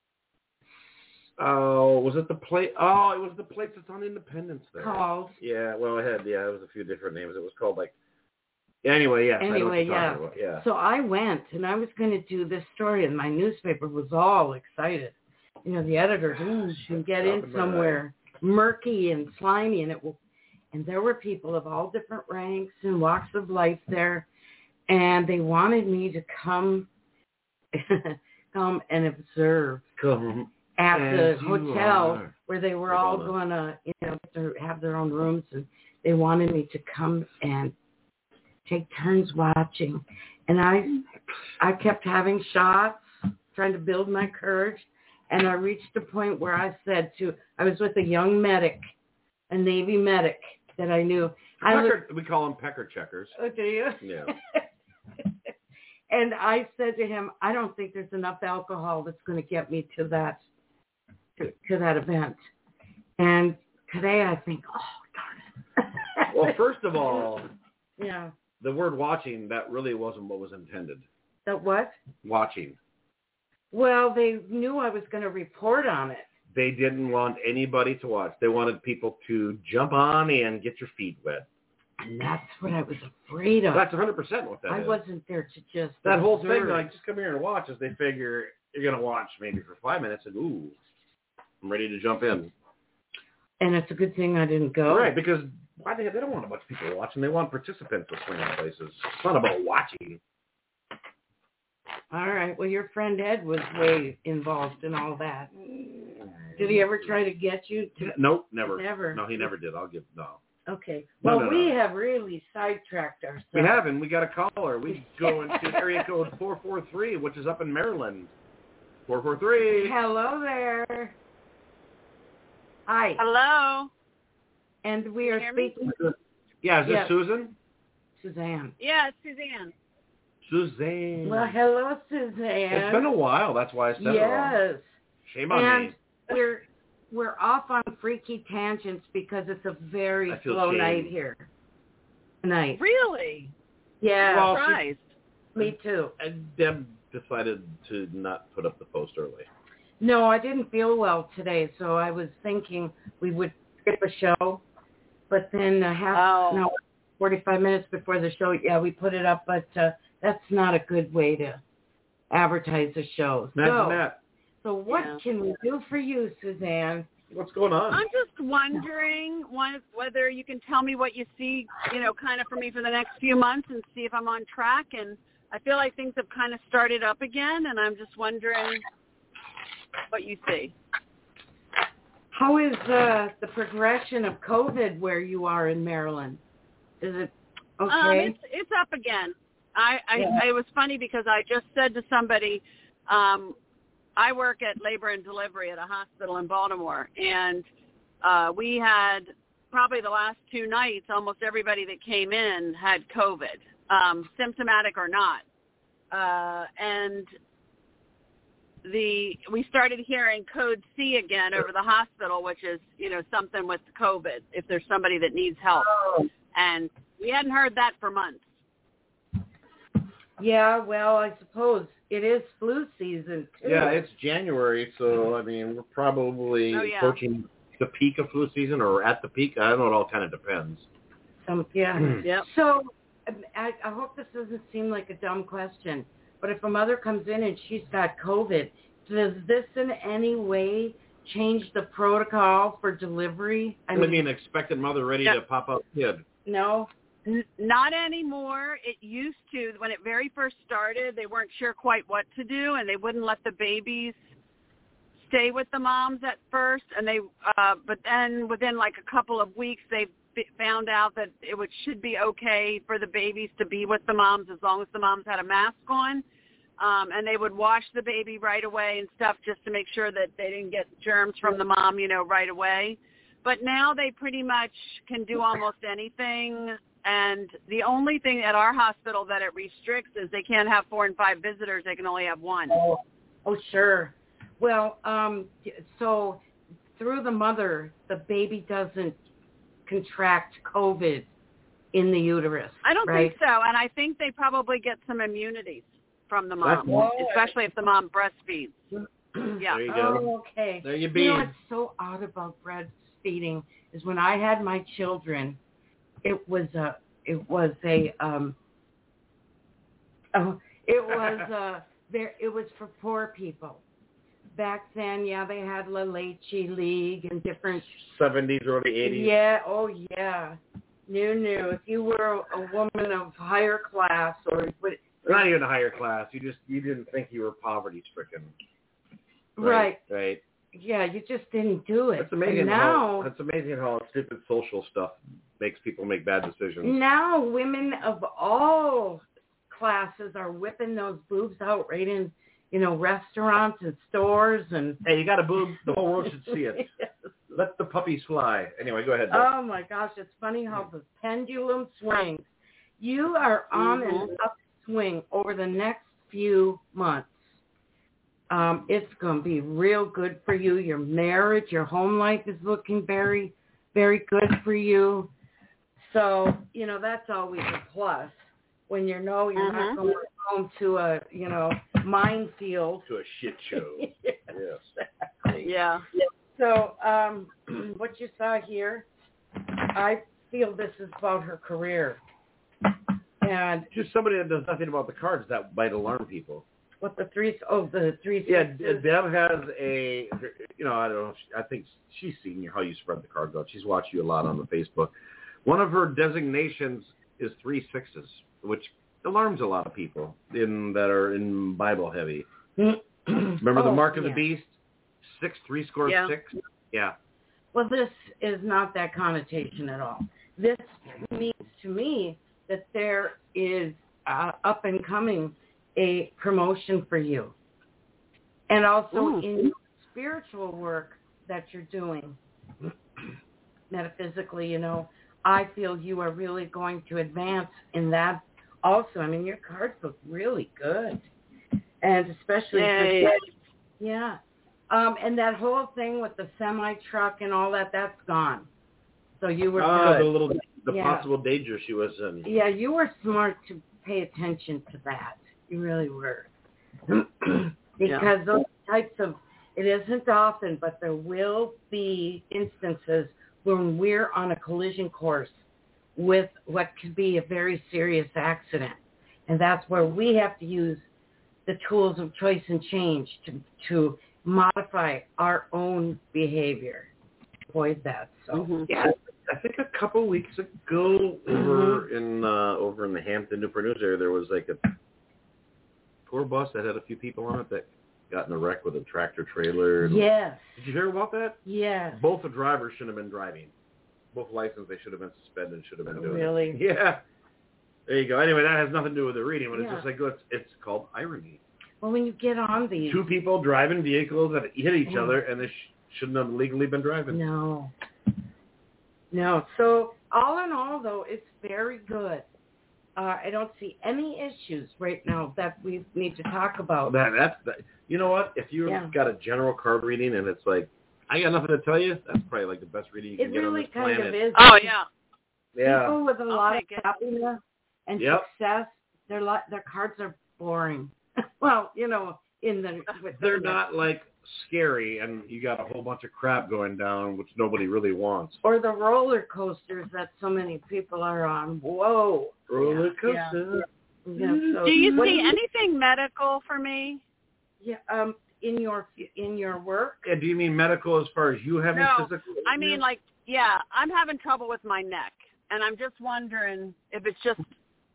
oh, was it the place? Oh, it was the place that's on Independence there. Called. Yeah. Well, it had yeah, it was a few different names. It was called like. Anyway, yes. I know what Anyway, you're yeah. talking about, yeah. So I went, and I was going to do this story, and my newspaper was all excited. You know, the editors, ooh, can get in Dropping my somewhere murky and slimy, and it will. And there were people of all different ranks and walks of life there, and they wanted me to come, come and observe Come at the as you hotel are. where they were With all all the- going to, you know, to have their own rooms, and they wanted me to come and take turns watching. And I I kept having shots, trying to build my courage, and I reached a point where I said to, I was with a young medic, a Navy medic that I knew. I was, Pecker, we call them pecker checkers. oh, do you? Yeah. And I said to him, I don't think there's enough alcohol that's going to get me to that to, to that event. And today I think, oh, darn it. Well, first of all, yeah. the word watching, that really wasn't what was intended. That what? Watching. Well, they knew I was going to report on it. They didn't want anybody to watch. They wanted people to jump on and get your feet wet. And that's what I was afraid of. That's one hundred percent what that I is. wasn't there to just That whole observe. thing, like, just come here and watch, is they figure you're going to watch maybe for five minutes and, ooh, I'm ready to jump in. And it's a good thing I didn't go. Right, because why they, they don't want a bunch of people watching. They want participants to swing in places. It's not about watching. All right. Well, your friend Ed was way involved in all that. Did he ever try to get you to? Nope, never. Never. No, he never did. I'll give, no. Okay. No, Well, no, we no. have really sidetracked ourselves. We haven't. We got a caller. We go into area code four four three, which is up in Maryland. four four three. Hello there. Hi. Hello. And we Can are you hear me? speaking Yeah, is this Yes. Susan? Suzanne. Yeah, it's Suzanne. Suzanne. Well, hello, Suzanne. It's been a while. That's why I said it wrong. Yes. Shame on And me. we're we're off on freaky tangents because it's a very I feel slow shame. night here tonight. Really? Yeah. Well, she- Surprised. Me too. And Deb decided to not put up the post early. No, I didn't feel well today, so I was thinking we would skip a show, but then a half Oh. no, forty-five minutes before the show, yeah, we put it up, but uh, that's not a good way to advertise a show. Imagine so, that. so what Yeah. can we do for you, Suzanne? What's going on? I'm just wondering one, whether you can tell me what you see, you know, kind of for me for the next few months and see if I'm on track. And I feel like things have kind of started up again, and I'm just wondering what you see. How is uh, the progression of COVID where you are in Maryland? Is it okay? Um, it's it's up again. I, I Yeah. it was funny because I just said to somebody, um, I work at labor and delivery at a hospital in Baltimore, and uh, we had probably the last two nights, almost everybody that came in had COVID, um, symptomatic or not, uh, and the we started hearing code C again over the hospital, which is, you know, something with COVID if there's somebody that needs help. Oh. And we hadn't heard that for months. Yeah, well, I suppose it is flu season, too. Yeah, it's January, so, I mean, we're probably Oh, yeah. approaching the peak of flu season or at the peak. I don't know. It all kind of depends. Um, yeah. Yep. So um, I, I hope this doesn't seem like a dumb question, but if a mother comes in and she's got COVID, does this in any way change the protocol for delivery? I I mean, mean, an expected mother ready Yep. to pop out kid. no? N- not anymore. It used to, when it very first started, they weren't sure quite what to do, and they wouldn't let the babies stay with the moms at first. And they, uh, but then within like a couple of weeks, they b- found out that it would should be okay for the babies to be with the moms as long as the moms had a mask on. Um, and they would wash the baby right away and stuff just to make sure that they didn't get germs from the mom, you know, right away. But now they pretty much can do almost anything. And the only thing at our hospital that it restricts is they can't have four and five visitors. They can only have one. Oh, oh sure. Well, um, so through the mother, the baby doesn't contract COVID in the uterus. I don't right? think so. And I think they probably get some immunities from the mom, That's- especially if the mom breastfeeds. Yeah. There you go. Oh, okay. There you You be. know what's so odd about breastfeeding is when I had my children, it was a, it was a, um, oh, it was a, there, it was for poor people. Back then, yeah, they had La Leche League and different. seventies, early eighties. Yeah, oh yeah. No, no. If you were a woman of higher class or Not even a higher class. You just you didn't think you were poverty stricken. right, Right. yeah, you just didn't do it. That's amazing. And how, now, that's amazing how stupid social stuff makes people make bad decisions. now women of all classes are whipping those boobs out right in, you know, restaurants and stores and. Hey, you got a boob. The whole world should see it. Yes. Let the puppies fly. Anyway, go ahead. Beth. Oh my gosh, it's funny how the pendulum swings. You are on Mhm. an upswing over the next few months. Um, it's going to be real good for you. Your marriage, your home life is looking very, very good for you. So, you know, that's always a plus when you know you're Mhm. not going home to a, you know, minefield. To a shit show. Yes, Yes. exactly. Yeah. So um, what you saw here, I feel this is about her career. And Just somebody that knows nothing about the cards that might alarm people. what the three, oh, the three Yeah, sixes. Deb has a, you know, I don't know, if she, I think she's seen how you spread the cards out. She's watched you a lot on the Facebook. One of her designations is three sixes, which alarms a lot of people in that are in Bible heavy. Remember the Oh, mark of yeah. the beast? Six, three scores Yeah. six? Yeah. Well, this is not that connotation at all. This means to me that there is uh, up and coming a promotion for you. And also Ooh. in your spiritual work that you're doing, metaphysically, you know, I feel you are really going to advance in that also. I mean, your cards look really good. And especially, Yay. for, yeah. Um, and that whole thing with the semi-truck and all that, that's gone. So you were Ah, good. the little, the Yeah. possible danger she was in. Yeah, you were smart to pay attention to that. You really were. Because yeah. those types of, it isn't often, but there will be instances when we're on a collision course with what could be a very serious accident. And that's where we have to use the tools of choice and change to, to modify our own behavior. Avoid that. So mm-hmm. yeah, I think a couple weeks ago over mm-hmm. in uh, over in the Hampton, Newport News area, there was like a tour bus that had a few people on it that got in a wreck with a tractor trailer. Yes. Did you hear about that? Yes. Both the drivers shouldn't have been driving. Both licensed, they should have been suspended, should have been doing really? it. Really? Yeah. There you go. Anyway, that has nothing to do with the reading, but yeah. it's just like, it's, it's called irony. Well, when you get on these... Two people driving vehicles that hit each other, and they sh- shouldn't have legally been driving. No. No. So, all in all, though, it's very good. Uh, I don't see any issues right now that we need to talk about. That, that's that. You know what? If you've yeah. got a general card reading and it's like, I got nothing to tell you, that's probably like the best reading you can it get really on this kind planet. Of is. Oh, yeah. Yeah. People with a I'll lot of it. happiness and yep. success, their li- their cards are boring. Well, you know, in the with they're not like scary, and you got a whole bunch of crap going down, which nobody really wants. Or the roller coasters that so many people are on. Whoa, roller coaster. Yeah. Yeah, so do you see you, anything medical for me? Yeah, um, in your in your work. Yeah, do you mean medical as far as you having no, physical? I mean like yeah, I'm having trouble with my neck, and I'm just wondering if it's just.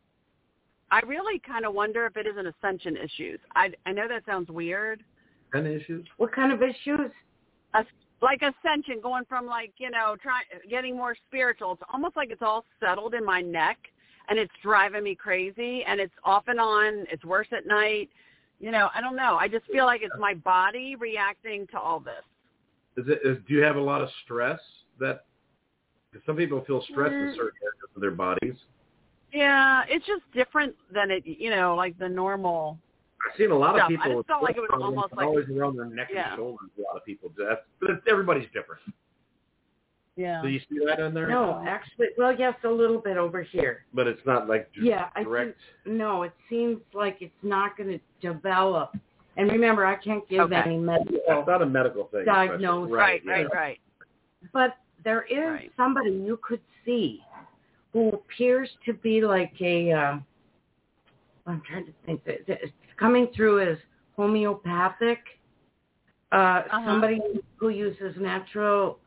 I really kind of wonder if it isn't ascension issues. I, I know that sounds weird. Kind of issues? What kind of issues? A, like ascension, going from like, you know, trying getting more spiritual. It's almost like it's all settled in my neck, and it's driving me crazy, and it's off and on. It's worse at night. You know, I don't know. I just feel like it's my body reacting to all this. Is it? Is, do you have a lot of stress? That because some people feel stress mm. in certain areas of their bodies. Yeah, it's just different than it, you know, like the normal. I've seen a lot stuff. of people. I just felt like it was almost like always around their neck yeah. and shoulders. A lot of people do that, but it's, everybody's different. Yeah. Do you see that in there? No, actually, well, yes, a little bit over here. But it's not like just yeah, direct. I think, no, it seems like it's not going to develop. And remember, I can't give okay. any medical. That's not a medical thing. Diagnosis. Right, yeah. right, right. But there is right. somebody you could see who appears to be like a, uh, I'm trying to think, that it's coming through as homeopathic, uh, uh-huh. somebody who uses natural,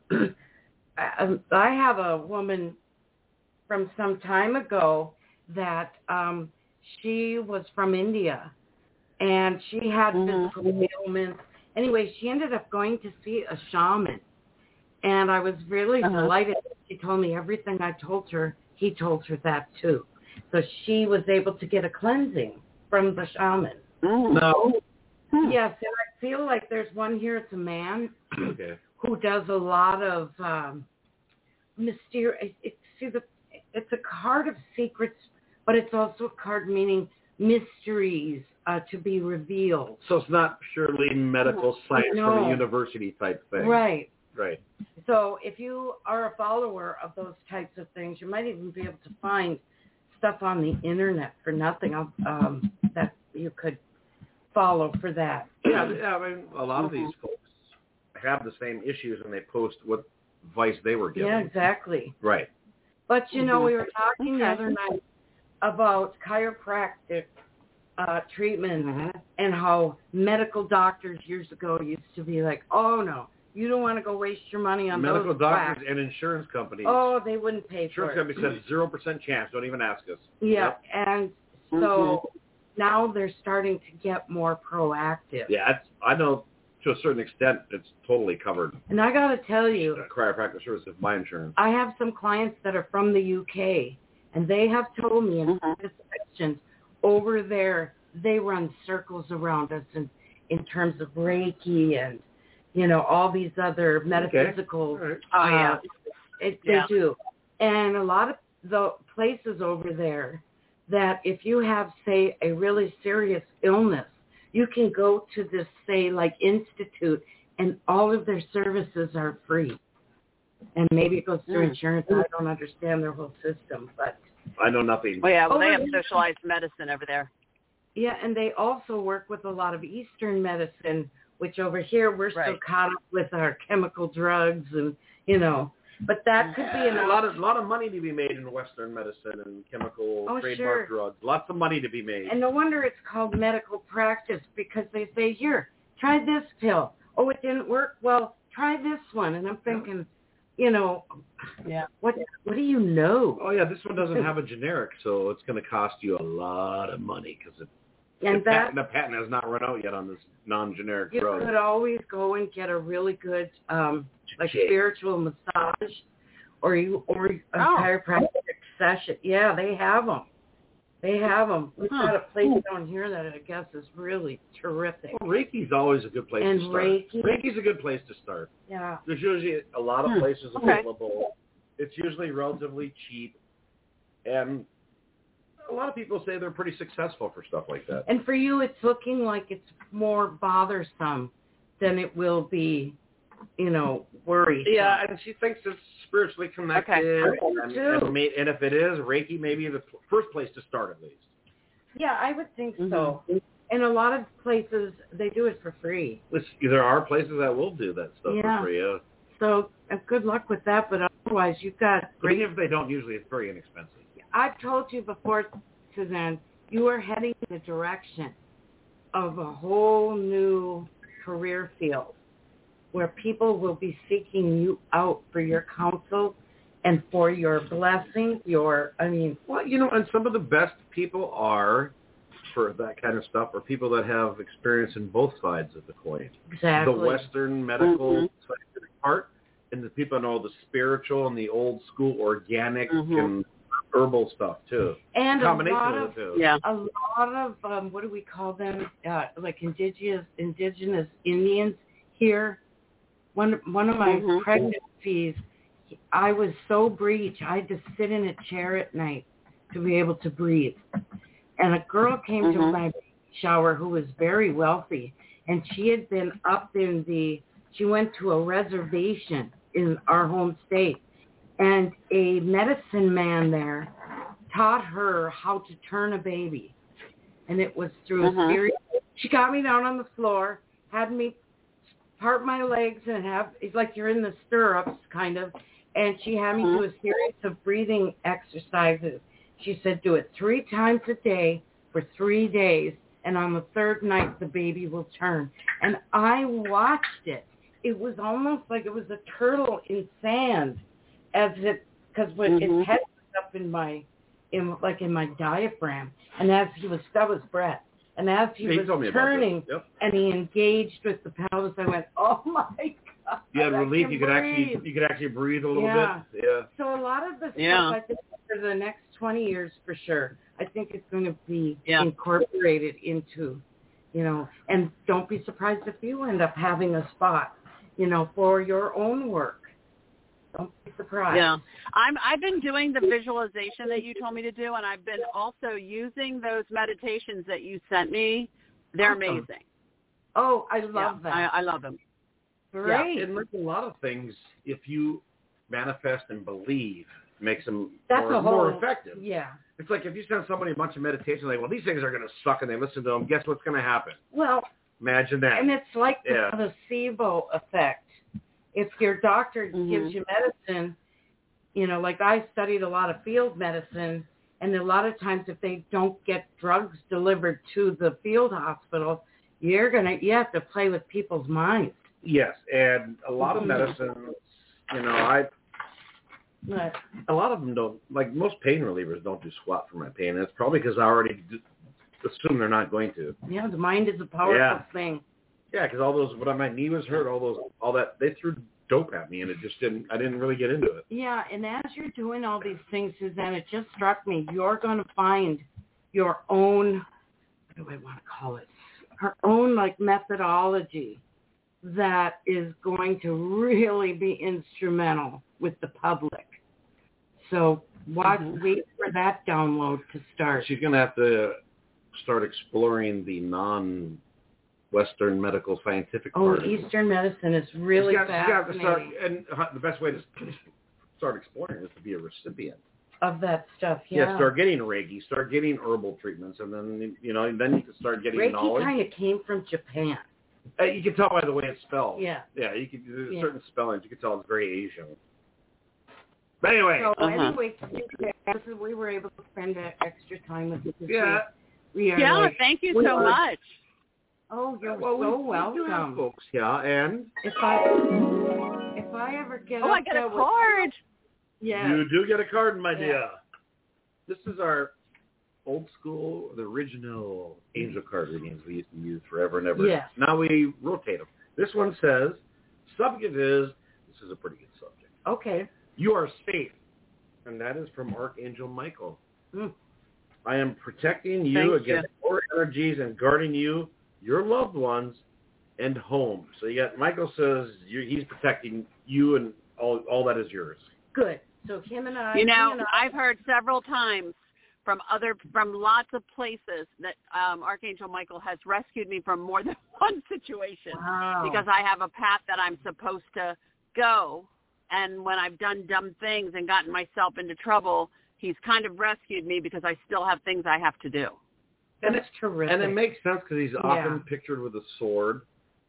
I have a woman from some time ago that um, she was from India, and she had mm-hmm. physical ailments. Anyway, she ended up going to see a shaman, and I was really uh-huh. delighted. She told me everything I told her. He told her that too. So she was able to get a cleansing from the shaman. Mm. No. Yes, and I feel like there's one here. It's a man okay. who does a lot of um, mysterious. It, see, the, it's a card of secrets, but it's also a card meaning mysteries uh, to be revealed. So it's not purely medical science no. from a university type thing. Right. Right. So if you are a follower of those types of things, you might even be able to find stuff on the internet for nothing um, that you could follow for that. Yeah, yeah, I mean, a lot of these folks have the same issues, and they post what advice they were given. Yeah, exactly. Right. But, you know, mm-hmm. we were talking okay. the other night about chiropractic uh, treatment mm-hmm. and how medical doctors years ago used to be like, oh, no. You don't want to go waste your money on medical those doctors quacks. And insurance companies. Oh, they wouldn't pay insurance for it. Insurance companies said zero percent chance. Don't even ask us. Yeah, Yep. and so mm-hmm. now they're starting to get more proactive. Yeah, it's, I know to a certain extent it's totally covered. And I got to tell you, uh, chiropractic services, my insurance. I have some clients that are from the U K, and they have told me in mm-hmm. discussions over there, they run circles around us in, in terms of Reiki and you know, all these other metaphysical. Okay. Right. Oh, yeah. Uh, it, they yeah. do. And a lot of the places over there that if you have, say, a really serious illness, you can go to this, say, like institute, and all of their services are free. And maybe it goes through mm. insurance. I don't understand their whole system, but. I know nothing. Well, yeah, well, oh, they have yeah. socialized medicine over there. Yeah, and they also work with a lot of Eastern medicine, which over here we're Right. still caught up with our chemical drugs and, you know, but that could be an a lot of lot of money to be made in Western medicine and chemical Oh, trademark sure. drugs. Lots of money to be made. And no wonder it's called medical practice because they say, here, try this pill. Oh, it didn't work? Well, try this one. And I'm thinking, you know, Yeah. what what do you know? Oh yeah, this one doesn't have a generic, so it's going to cost you a lot of money because it And the, that patent, the patent has not run out yet on this non-generic you drug. could always go and get a really good, um, like Shit. spiritual massage, or you or a Oh. chiropractic session. Yeah, they have them. They have them. We've Huh. got a place down here that I guess is really terrific. Well, Reiki's always a good place And to start. Reiki. Reiki's a good place to start. Yeah. There's usually a lot of Hmm. places Okay. available. It's usually relatively cheap, and a lot of people say they're pretty successful for stuff like that. And for you, it's looking like it's more bothersome than it will be, you know, worrisome. Yeah, and she thinks it's spiritually connected. Okay. And, Too. and, may, and if it is, Reiki may be the p- first place to start at least. Yeah, I would think Mm-hmm. so. And a lot of places, they do it for free. Which, there are places that will do that stuff Yeah. for free. Yeah. So uh, good luck with that. But otherwise, you've got But great. even if they don't, usually it's very inexpensive. I've told you before, Suzanne, you are heading in the direction of a whole new career field where people will be seeking you out for your counsel and for your blessing, your, I mean, Well, you know, and some of the best people are, for that kind of stuff, are people that have experience in both sides of the coin. exactly. The Western medical Mhm. scientific part, and the people know the spiritual and the old school organic Mhm. and herbal stuff, too. And a Combination lot of of, the two. Yeah. a lot of, um, what do we call them, uh, like indigenous, indigenous Indians here. One, one of my Mhm. pregnancies, I was so breech, I had to sit in a chair at night to be able to breathe. And a girl came to Mhm. my shower who was very wealthy, and she had been up in the, she went to a reservation in our home state, and a medicine man there taught her how to turn a baby. And it was through Mhm. a series. She got me down on the floor, had me part my legs and have, it's like you're in the stirrups kind of, and she had me Mhm. do a series of breathing exercises. She said, do it three times a day for three days, and on the third night, the baby will turn. And I watched it. It was almost like it was a turtle in sand, as it, because when Mhm. its head was up in my, in like in my diaphragm, and as he was, that was breath. And as he Yeah, you was told me about turning, this. Yep. and he engaged with the pelvis, I went, oh my God. You had I relief. can You could actually breathe. you could actually breathe a little Yeah. bit. Yeah. So a lot of the stuff, Yeah. I think, for the next twenty years for sure, I think it's going to be Yeah. incorporated into, you know, and don't be surprised if you end up having a spot, you know, for your own work. Don't be surprised. Yeah, I'm. I've been doing the visualization that you told me to do, and I've been also using those meditations that you sent me. They're Awesome. amazing. Oh, I love yeah, that. I, I love them. Great. And like a lot of things, if you manifest and believe, makes them That's more, a whole, more effective. Yeah. It's like if you send somebody a bunch of meditation, like, well, these things are going to suck, and they listen to them. Guess what's going to happen? Well, Imagine that. and it's like Yeah. the placebo effect. If your doctor Mhm. gives you medicine, you know, like I studied a lot of field medicine, and a lot of times if they don't get drugs delivered to the field hospital, you're gonna you have to play with people's minds. Yes, and a lot of Mhm. medicine, you know, I But, a lot of them don't, like most pain relievers don't do squat for my pain. And it's probably because I already d- assume they're not going to. yeah, the mind is a powerful Yeah. thing. Yeah, because all those, when my knee was hurt, all those, all that, they threw dope at me, and it just didn't, I didn't really get into it. Yeah, and as you're doing all these things, Suzanne, it just struck me, you're going to find your own, what do I want to call it, her own, like, methodology that is going to really be instrumental with the public. So watch, Mhm. wait for that download to start. She's going to have to start exploring the non-Western medical scientific Oh, part. Eastern medicine is really she's got, she's got to fascinating. start, and uh, the best way to start exploring is to be a recipient. of that stuff. Yeah, yeah, start getting Reiki, start getting herbal treatments, and then, you know, then you can start getting Reiki knowledge. kind of came from Japan. Uh, you can tell by the way it's spelled. Yeah. Yeah, you can, there's Yeah. certain spellings. You can tell it's very Asian. But anyway. So Uh-huh. anyway, we were able to spend that extra time with you. Yeah. We are Yeah, like, thank you we so are- much. Oh, you're well, so we, welcome. we do have folks, yeah, and If I if I ever get Oh, up I got there a with- card. yeah, you do get a card, my Yeah. dear. This is our old school, the original angel card readings we used to use forever and ever. Yes. Now we rotate them. This one says, subject is, this is a pretty good subject. okay. You are safe, and that is from Archangel Michael. Mm. I am protecting you Thank against poor energies and guarding you, your loved ones, and home. So you got Michael says you, he's protecting you and all all that is yours. Good. So him and I, You know, he and I, I've heard several times from other, from lots of places that um, Archangel Michael has rescued me from more than one situation wow. because I have a path that I'm supposed to go. And when I've done dumb things and gotten myself into trouble, he's kind of rescued me because I still have things I have to do. And That's it, terrific. and it makes sense because he's often Yeah. pictured with a sword,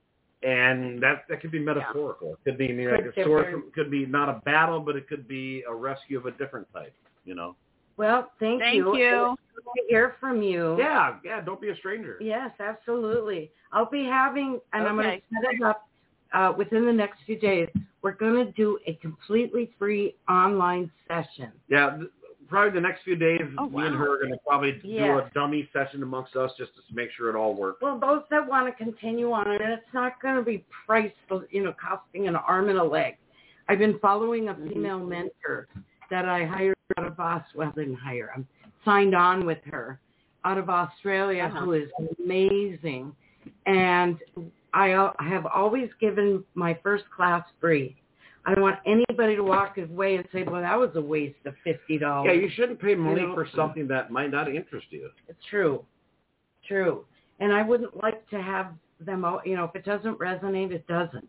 and that that could be metaphorical. It could be I mean, like Could a sword different- from, could be not a battle, but it could be a rescue of a different type. You know. Well, thank, Thank you. you. It's good to hear from you. Yeah, yeah. Don't be a stranger. Yes, absolutely. I'll be having, and I'm going Okay. to set it up uh, within the next few days. We're going to do a completely free online session. Yeah, th- probably the next few days, Oh, me and wow. her are going to probably do Yes. a dummy session amongst us just to make sure it all works. Well, those that want to continue on it, it's not going to be priced, you know, costing an arm and a leg. I've been following a female mentor that I hired out of Aus. Well, didn't hire. I'm signed on with her out of Australia, Uh-huh. who is amazing. And I uh, have always given my first class free. I don't want anybody to walk away and say, well, that was a waste of fifty dollars. Yeah, you shouldn't pay money You know, for something that might not interest you. It's true. True. And I wouldn't like to have them, all, you know, if it doesn't resonate, it doesn't.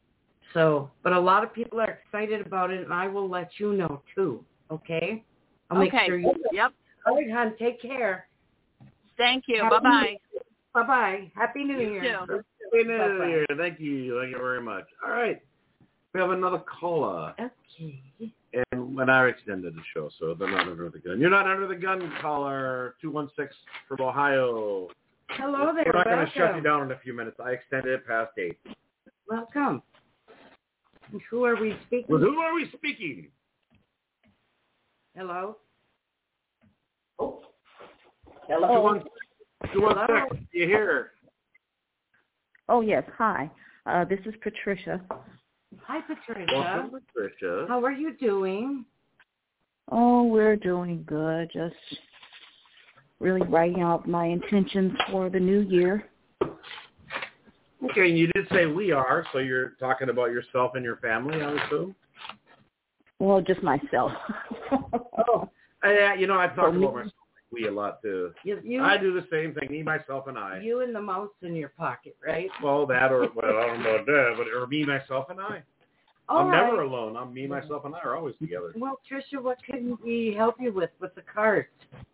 So, but a lot of people are excited about it, and I will let you know, too. Okay? I'll make Okay. sure you Yep. All right, hon. Take care. Thank you. Happy Bye-bye. Bye-bye. Happy New You Year. too. Happy New Bye-bye. Year. Thank you. Thank you very much. All right. We have another caller. Okay. And when I extended the show, so they're not under the gun. You're not under the gun, caller. two one six from Ohio. Hello there. We're not going to shut you Welcome. down in a few minutes. I extended it past eight. Welcome. And who are we speaking With to? who are we speaking? Hello? Oh. Hello. two one six. You hear? Oh, yes. Hi. Uh, this is Patricia. Hi, Patricia. Welcome, Patricia. How are you doing? Oh, we're doing good. Just really writing out my intentions for the new year. Okay, and you did say we are, so you're talking about yourself and your family, I assume? Well, just myself. Oh, Uh, you know, I talk For me- about myself like we a lot, too. you, you, I do the same thing, me, myself, and I. you and the mouse in your pocket, right? Well, that or, well, I don't know about that, but or me, myself, and I. All I'm right. never alone. I'm me, myself, and I are always together. Well, Tricia, what can we help you with with the cards?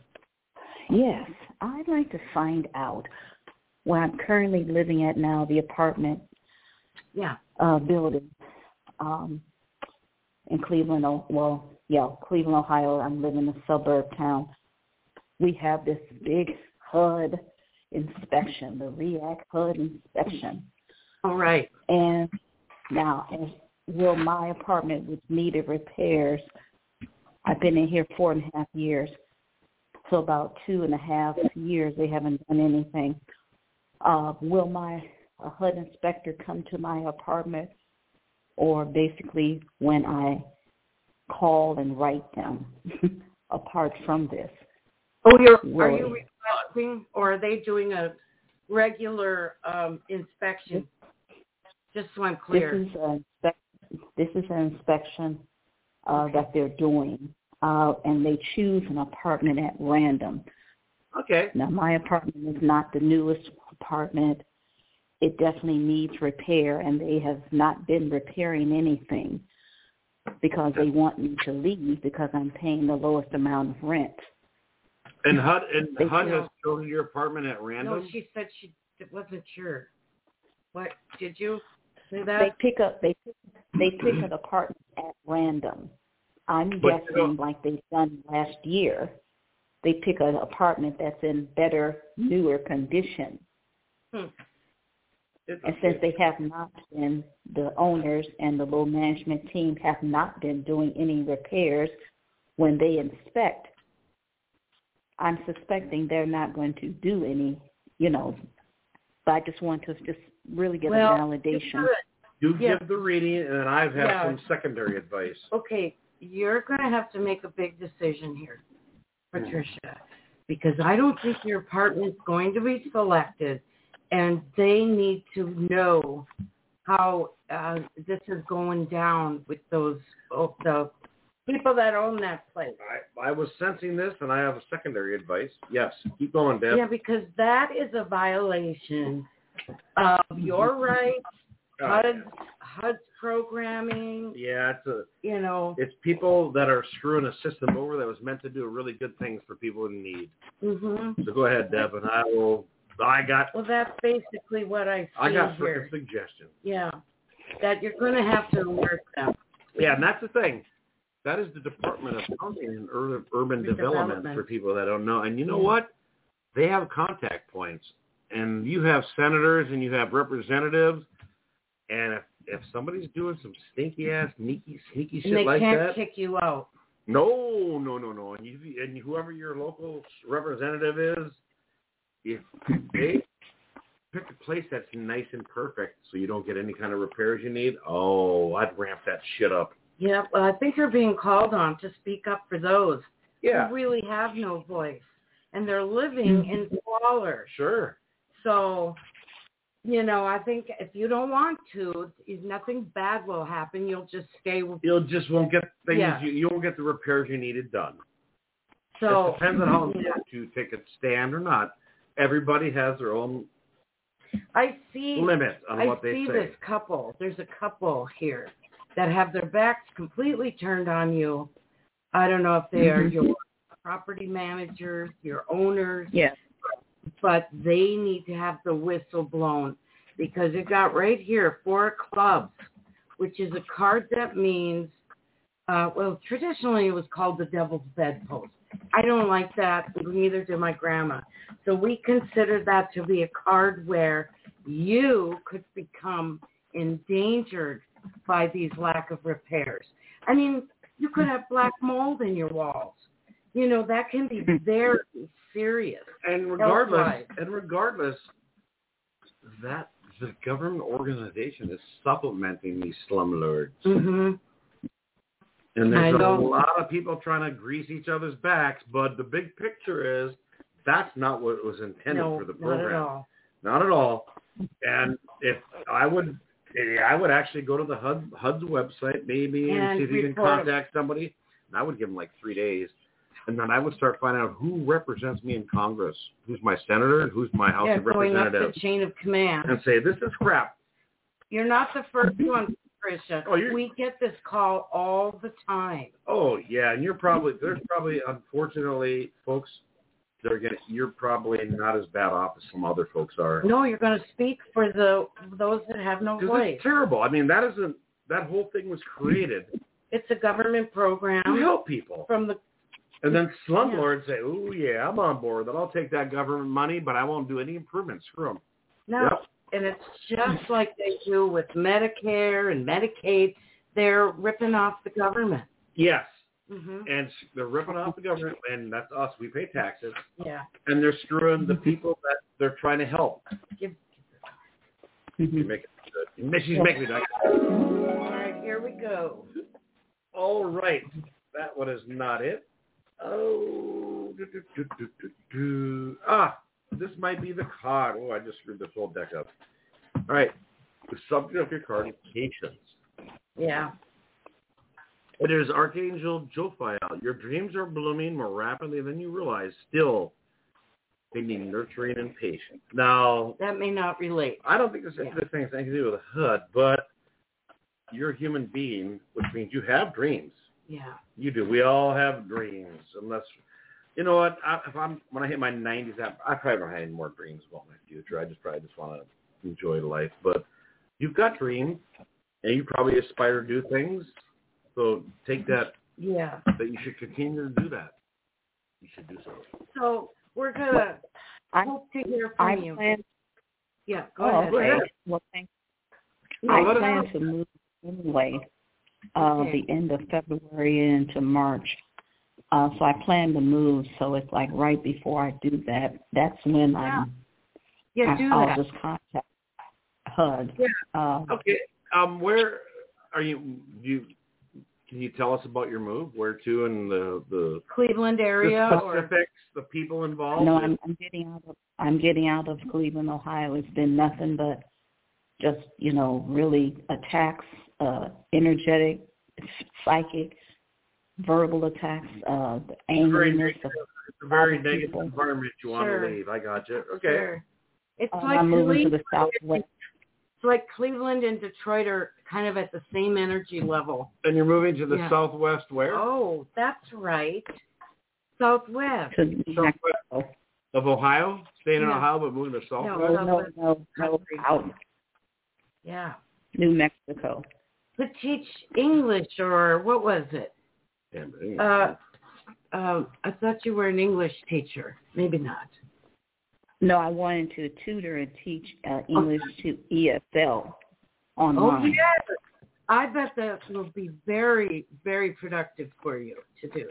Yes, I'd like to find out where I'm currently living at now, the apartment Yeah. uh, building um, in Cleveland. Oh, well, yeah, Cleveland, Ohio. I'm living in a suburb town. We have this big H U D inspection, the REACT H U D inspection. All right. And now, as will my apartment, which needed repairs, I've been in here four and a half years. So about two and a half years, they haven't done anything. Uh, will my a H U D inspector come to my apartment, or basically when I call and write them, apart from this? Oh, you're, are Will you it- requesting, or are they doing a regular um, inspection? Just so I'm clear. This is an inspec- this is an inspection uh, that they're doing, uh, and they choose an apartment at random. Okay. Now, my apartment is not the newest apartment. It definitely needs repair, and they have not been repairing anything. because they want me to leave because I'm paying the lowest amount of rent. And H U D and They H U D feel- has chosen your apartment at No, random? she said she wasn't sure. What did you say that? They pick up they they pick an apartment at random. I'm But you guessing don't- like they've done last year. They pick an apartment that's in better, newer condition. Hmm. And since they have not been, the owners and the low management team have not been doing any repairs when they inspect, I'm suspecting they're not going to do any, you know, but I just want to just really get well, a validation. You Yeah. give the reading, and then I've had Yeah. some secondary advice. Okay, you're going to have to make a big decision here, Patricia, because I don't think your apartment's going to be selected, and they need to know how uh, this is going down with those oh, the people that own that place. I, I was sensing this, and I have a secondary advice. Yes, keep going, Deb. Yeah, because that is a violation of your rights, Uh, H U D's, H U D's programming, yeah, it's a you know. it's people that are screwing a system over that was meant to do really good things for people in need. hmm So go ahead, Deb, and I will. I got Well, that's basically what I see I got here. freaking suggestions. Yeah, that you're going to have to alert them. Yeah, and that's the thing. That is the Department of Housing and Urban, Urban Development Development. for people that don't know. And you know Yeah. what? They have contact points. And you have senators and you have representatives. And if, if somebody's doing some stinky-ass, sneaky, sneaky shit And they like can't that, kick you out. no, no, no, no. And, you, and whoever your local representative is, if they pick a place that's nice and perfect so you don't get any kind of repairs you need, oh, I'd ramp that shit up. Yeah, well, I think you're being called on to speak up for those Yeah, who really have no voice, and they're living in squalor. sure. So, you know, I think if you don't want to, nothing bad will happen. You'll just stay with. You just won't get things. Yeah. You, you won't get the repairs you needed done. So it depends on how yeah. important you take a stand or not. Everybody has their own I see. limit on I what they see say. this couple. There's a couple here that have their backs completely turned on you. I don't know if they are your property managers, your owners, Yes. but they need to have the whistle blown because it got right here, four clubs, which is a card that means, uh, well, traditionally it was called the devil's bedpost. I don't like that, neither did my grandma. So we consider that to be a card where you could become endangered by these lack of repairs. I mean, you could have black mold in your walls. You know, that can be very serious. And regardless, Health-wise. and regardless, that the government organization is supplementing these slumlords. Mm-hmm. And there's I a know. lot of people trying to grease each other's backs, but the big picture is that's not what was intended No, for the not program. at all. Not at all. And if I would, I would actually go to the H U D, H U D's website maybe and, And see if you can report 'em. contact somebody. And I would give them like three days. And then I would start finding out who represents me in Congress, who's my senator, who's my House Yeah, of going up Representatives, the chain of command. and say, this is crap. You're not the first one, Tricia. Oh, you're- We get this call all the time. Oh, yeah, and you're probably, there's probably, unfortunately, folks, they're gonna, you're probably not as bad off as some other folks are. No, you're going to speak for the those that have no Because voice. it's terrible. I mean, that isn't, that whole thing was created It's a government program to help people. from the And then slumlords say, oh, yeah, I'm on board. Then I'll take that government money, but I won't do any improvements. Screw them. no, Yep. and it's just like they do with Medicare and Medicaid. They're ripping off the government. Yes. hmm And they're ripping off the government, and that's us. We pay taxes. Yeah. And they're screwing the people that they're trying to help. Give, You make it good. She's making me like, all right, here we go. all right. That one is not it. Oh, do, do, do, do, do, do. Ah, this might be the card. Oh, I just screwed this whole deck up. All right. The subject of your card is patience. Yeah. It is Archangel Jophiel. Your dreams are blooming more rapidly than you realize. Still, they need nurturing and patience. Now, That may not relate. I don't think this, Yeah. this thing has anything to do with a H U D, but you're a human being, which means you have dreams. Yeah. You do. We all have dreams, unless you know what. I, if I'm when I hit my nineties, I, I probably don't have any more dreams about my future. I just probably just want to enjoy life. But you've got dreams, and you probably aspire to do things. So take that. Yeah. That you should continue to do that. You should do so. So we're gonna I hope to hear from I you. plan. Yeah. Go Oh, ahead. Go ahead. okay. Well, thank No, I let us plan know. to move anyway, uh, Okay. the end of February into March. Uh, so I plan to move. So it's like right before I do that. That's when Yeah. I'm. Yeah, I, do I'll that. just contact H U D. Yeah. Uh, Okay. Um, where are you? You can you tell us about your move? Where to and the the, Cleveland area the or specifics, the people involved? no, I'm, I'm getting out of. I'm getting out of Cleveland, Ohio. It's been nothing but just you know really attacks, uh, energetic, psychic, verbal attacks, uh, the very angriness negative, of it's a very other negative people. environment you want Sure. to leave. I got you. Okay. Sure. It's Um, like I'm moving to Cleveland, the southwest. it's like Cleveland and Detroit are kind of at the same energy level. And you're moving to the Yeah. southwest where? Oh, that's right. Southwest. To New Southwest Mexico. of Ohio? Staying in Yeah. Ohio but moving to southwest? No, no, Southwest no, no, country. out Yeah. New Mexico. To teach English or what was it? Yeah, but anyway. Uh, um, I thought you were an English teacher. Maybe not. No, I wanted to tutor and teach uh, English to E S L Oh, online. yes. I bet that will be very, very productive for you to do.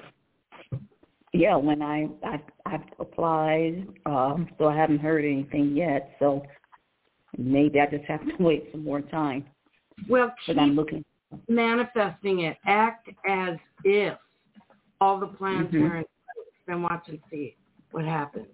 Yeah, when I I I've applied, um, so I haven't heard anything yet. So maybe I just have to wait some more time. Well, But I'm keep looking. manifesting it. Act as if all the plans Mhm. were in place. Then watch and see what happens.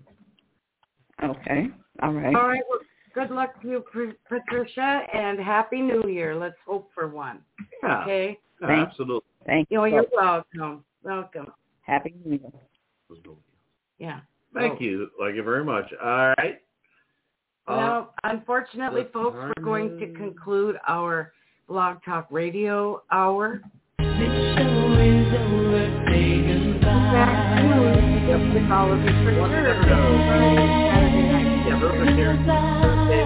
Okay. All right. All right. Well, good luck to you, Pr- Patricia, and Happy New Year. Let's hope for one. yeah, Okay? yeah, Thank- absolutely. Thank You know, you. you're welcome. Welcome. Happy New Year. Yeah. Thank Oh. you. Thank you very much. All right. Uh, Well, unfortunately, the folks, time we're going to is- conclude our Blog Talk Radio hour. Back soon with all of you for sure. Saturday night. yeah, those are here. Thursday,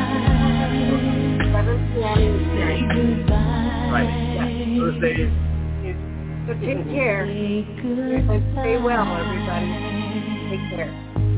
seven p.m. right. Yeah. Thursdays. So take care and stay well, everybody. Take care.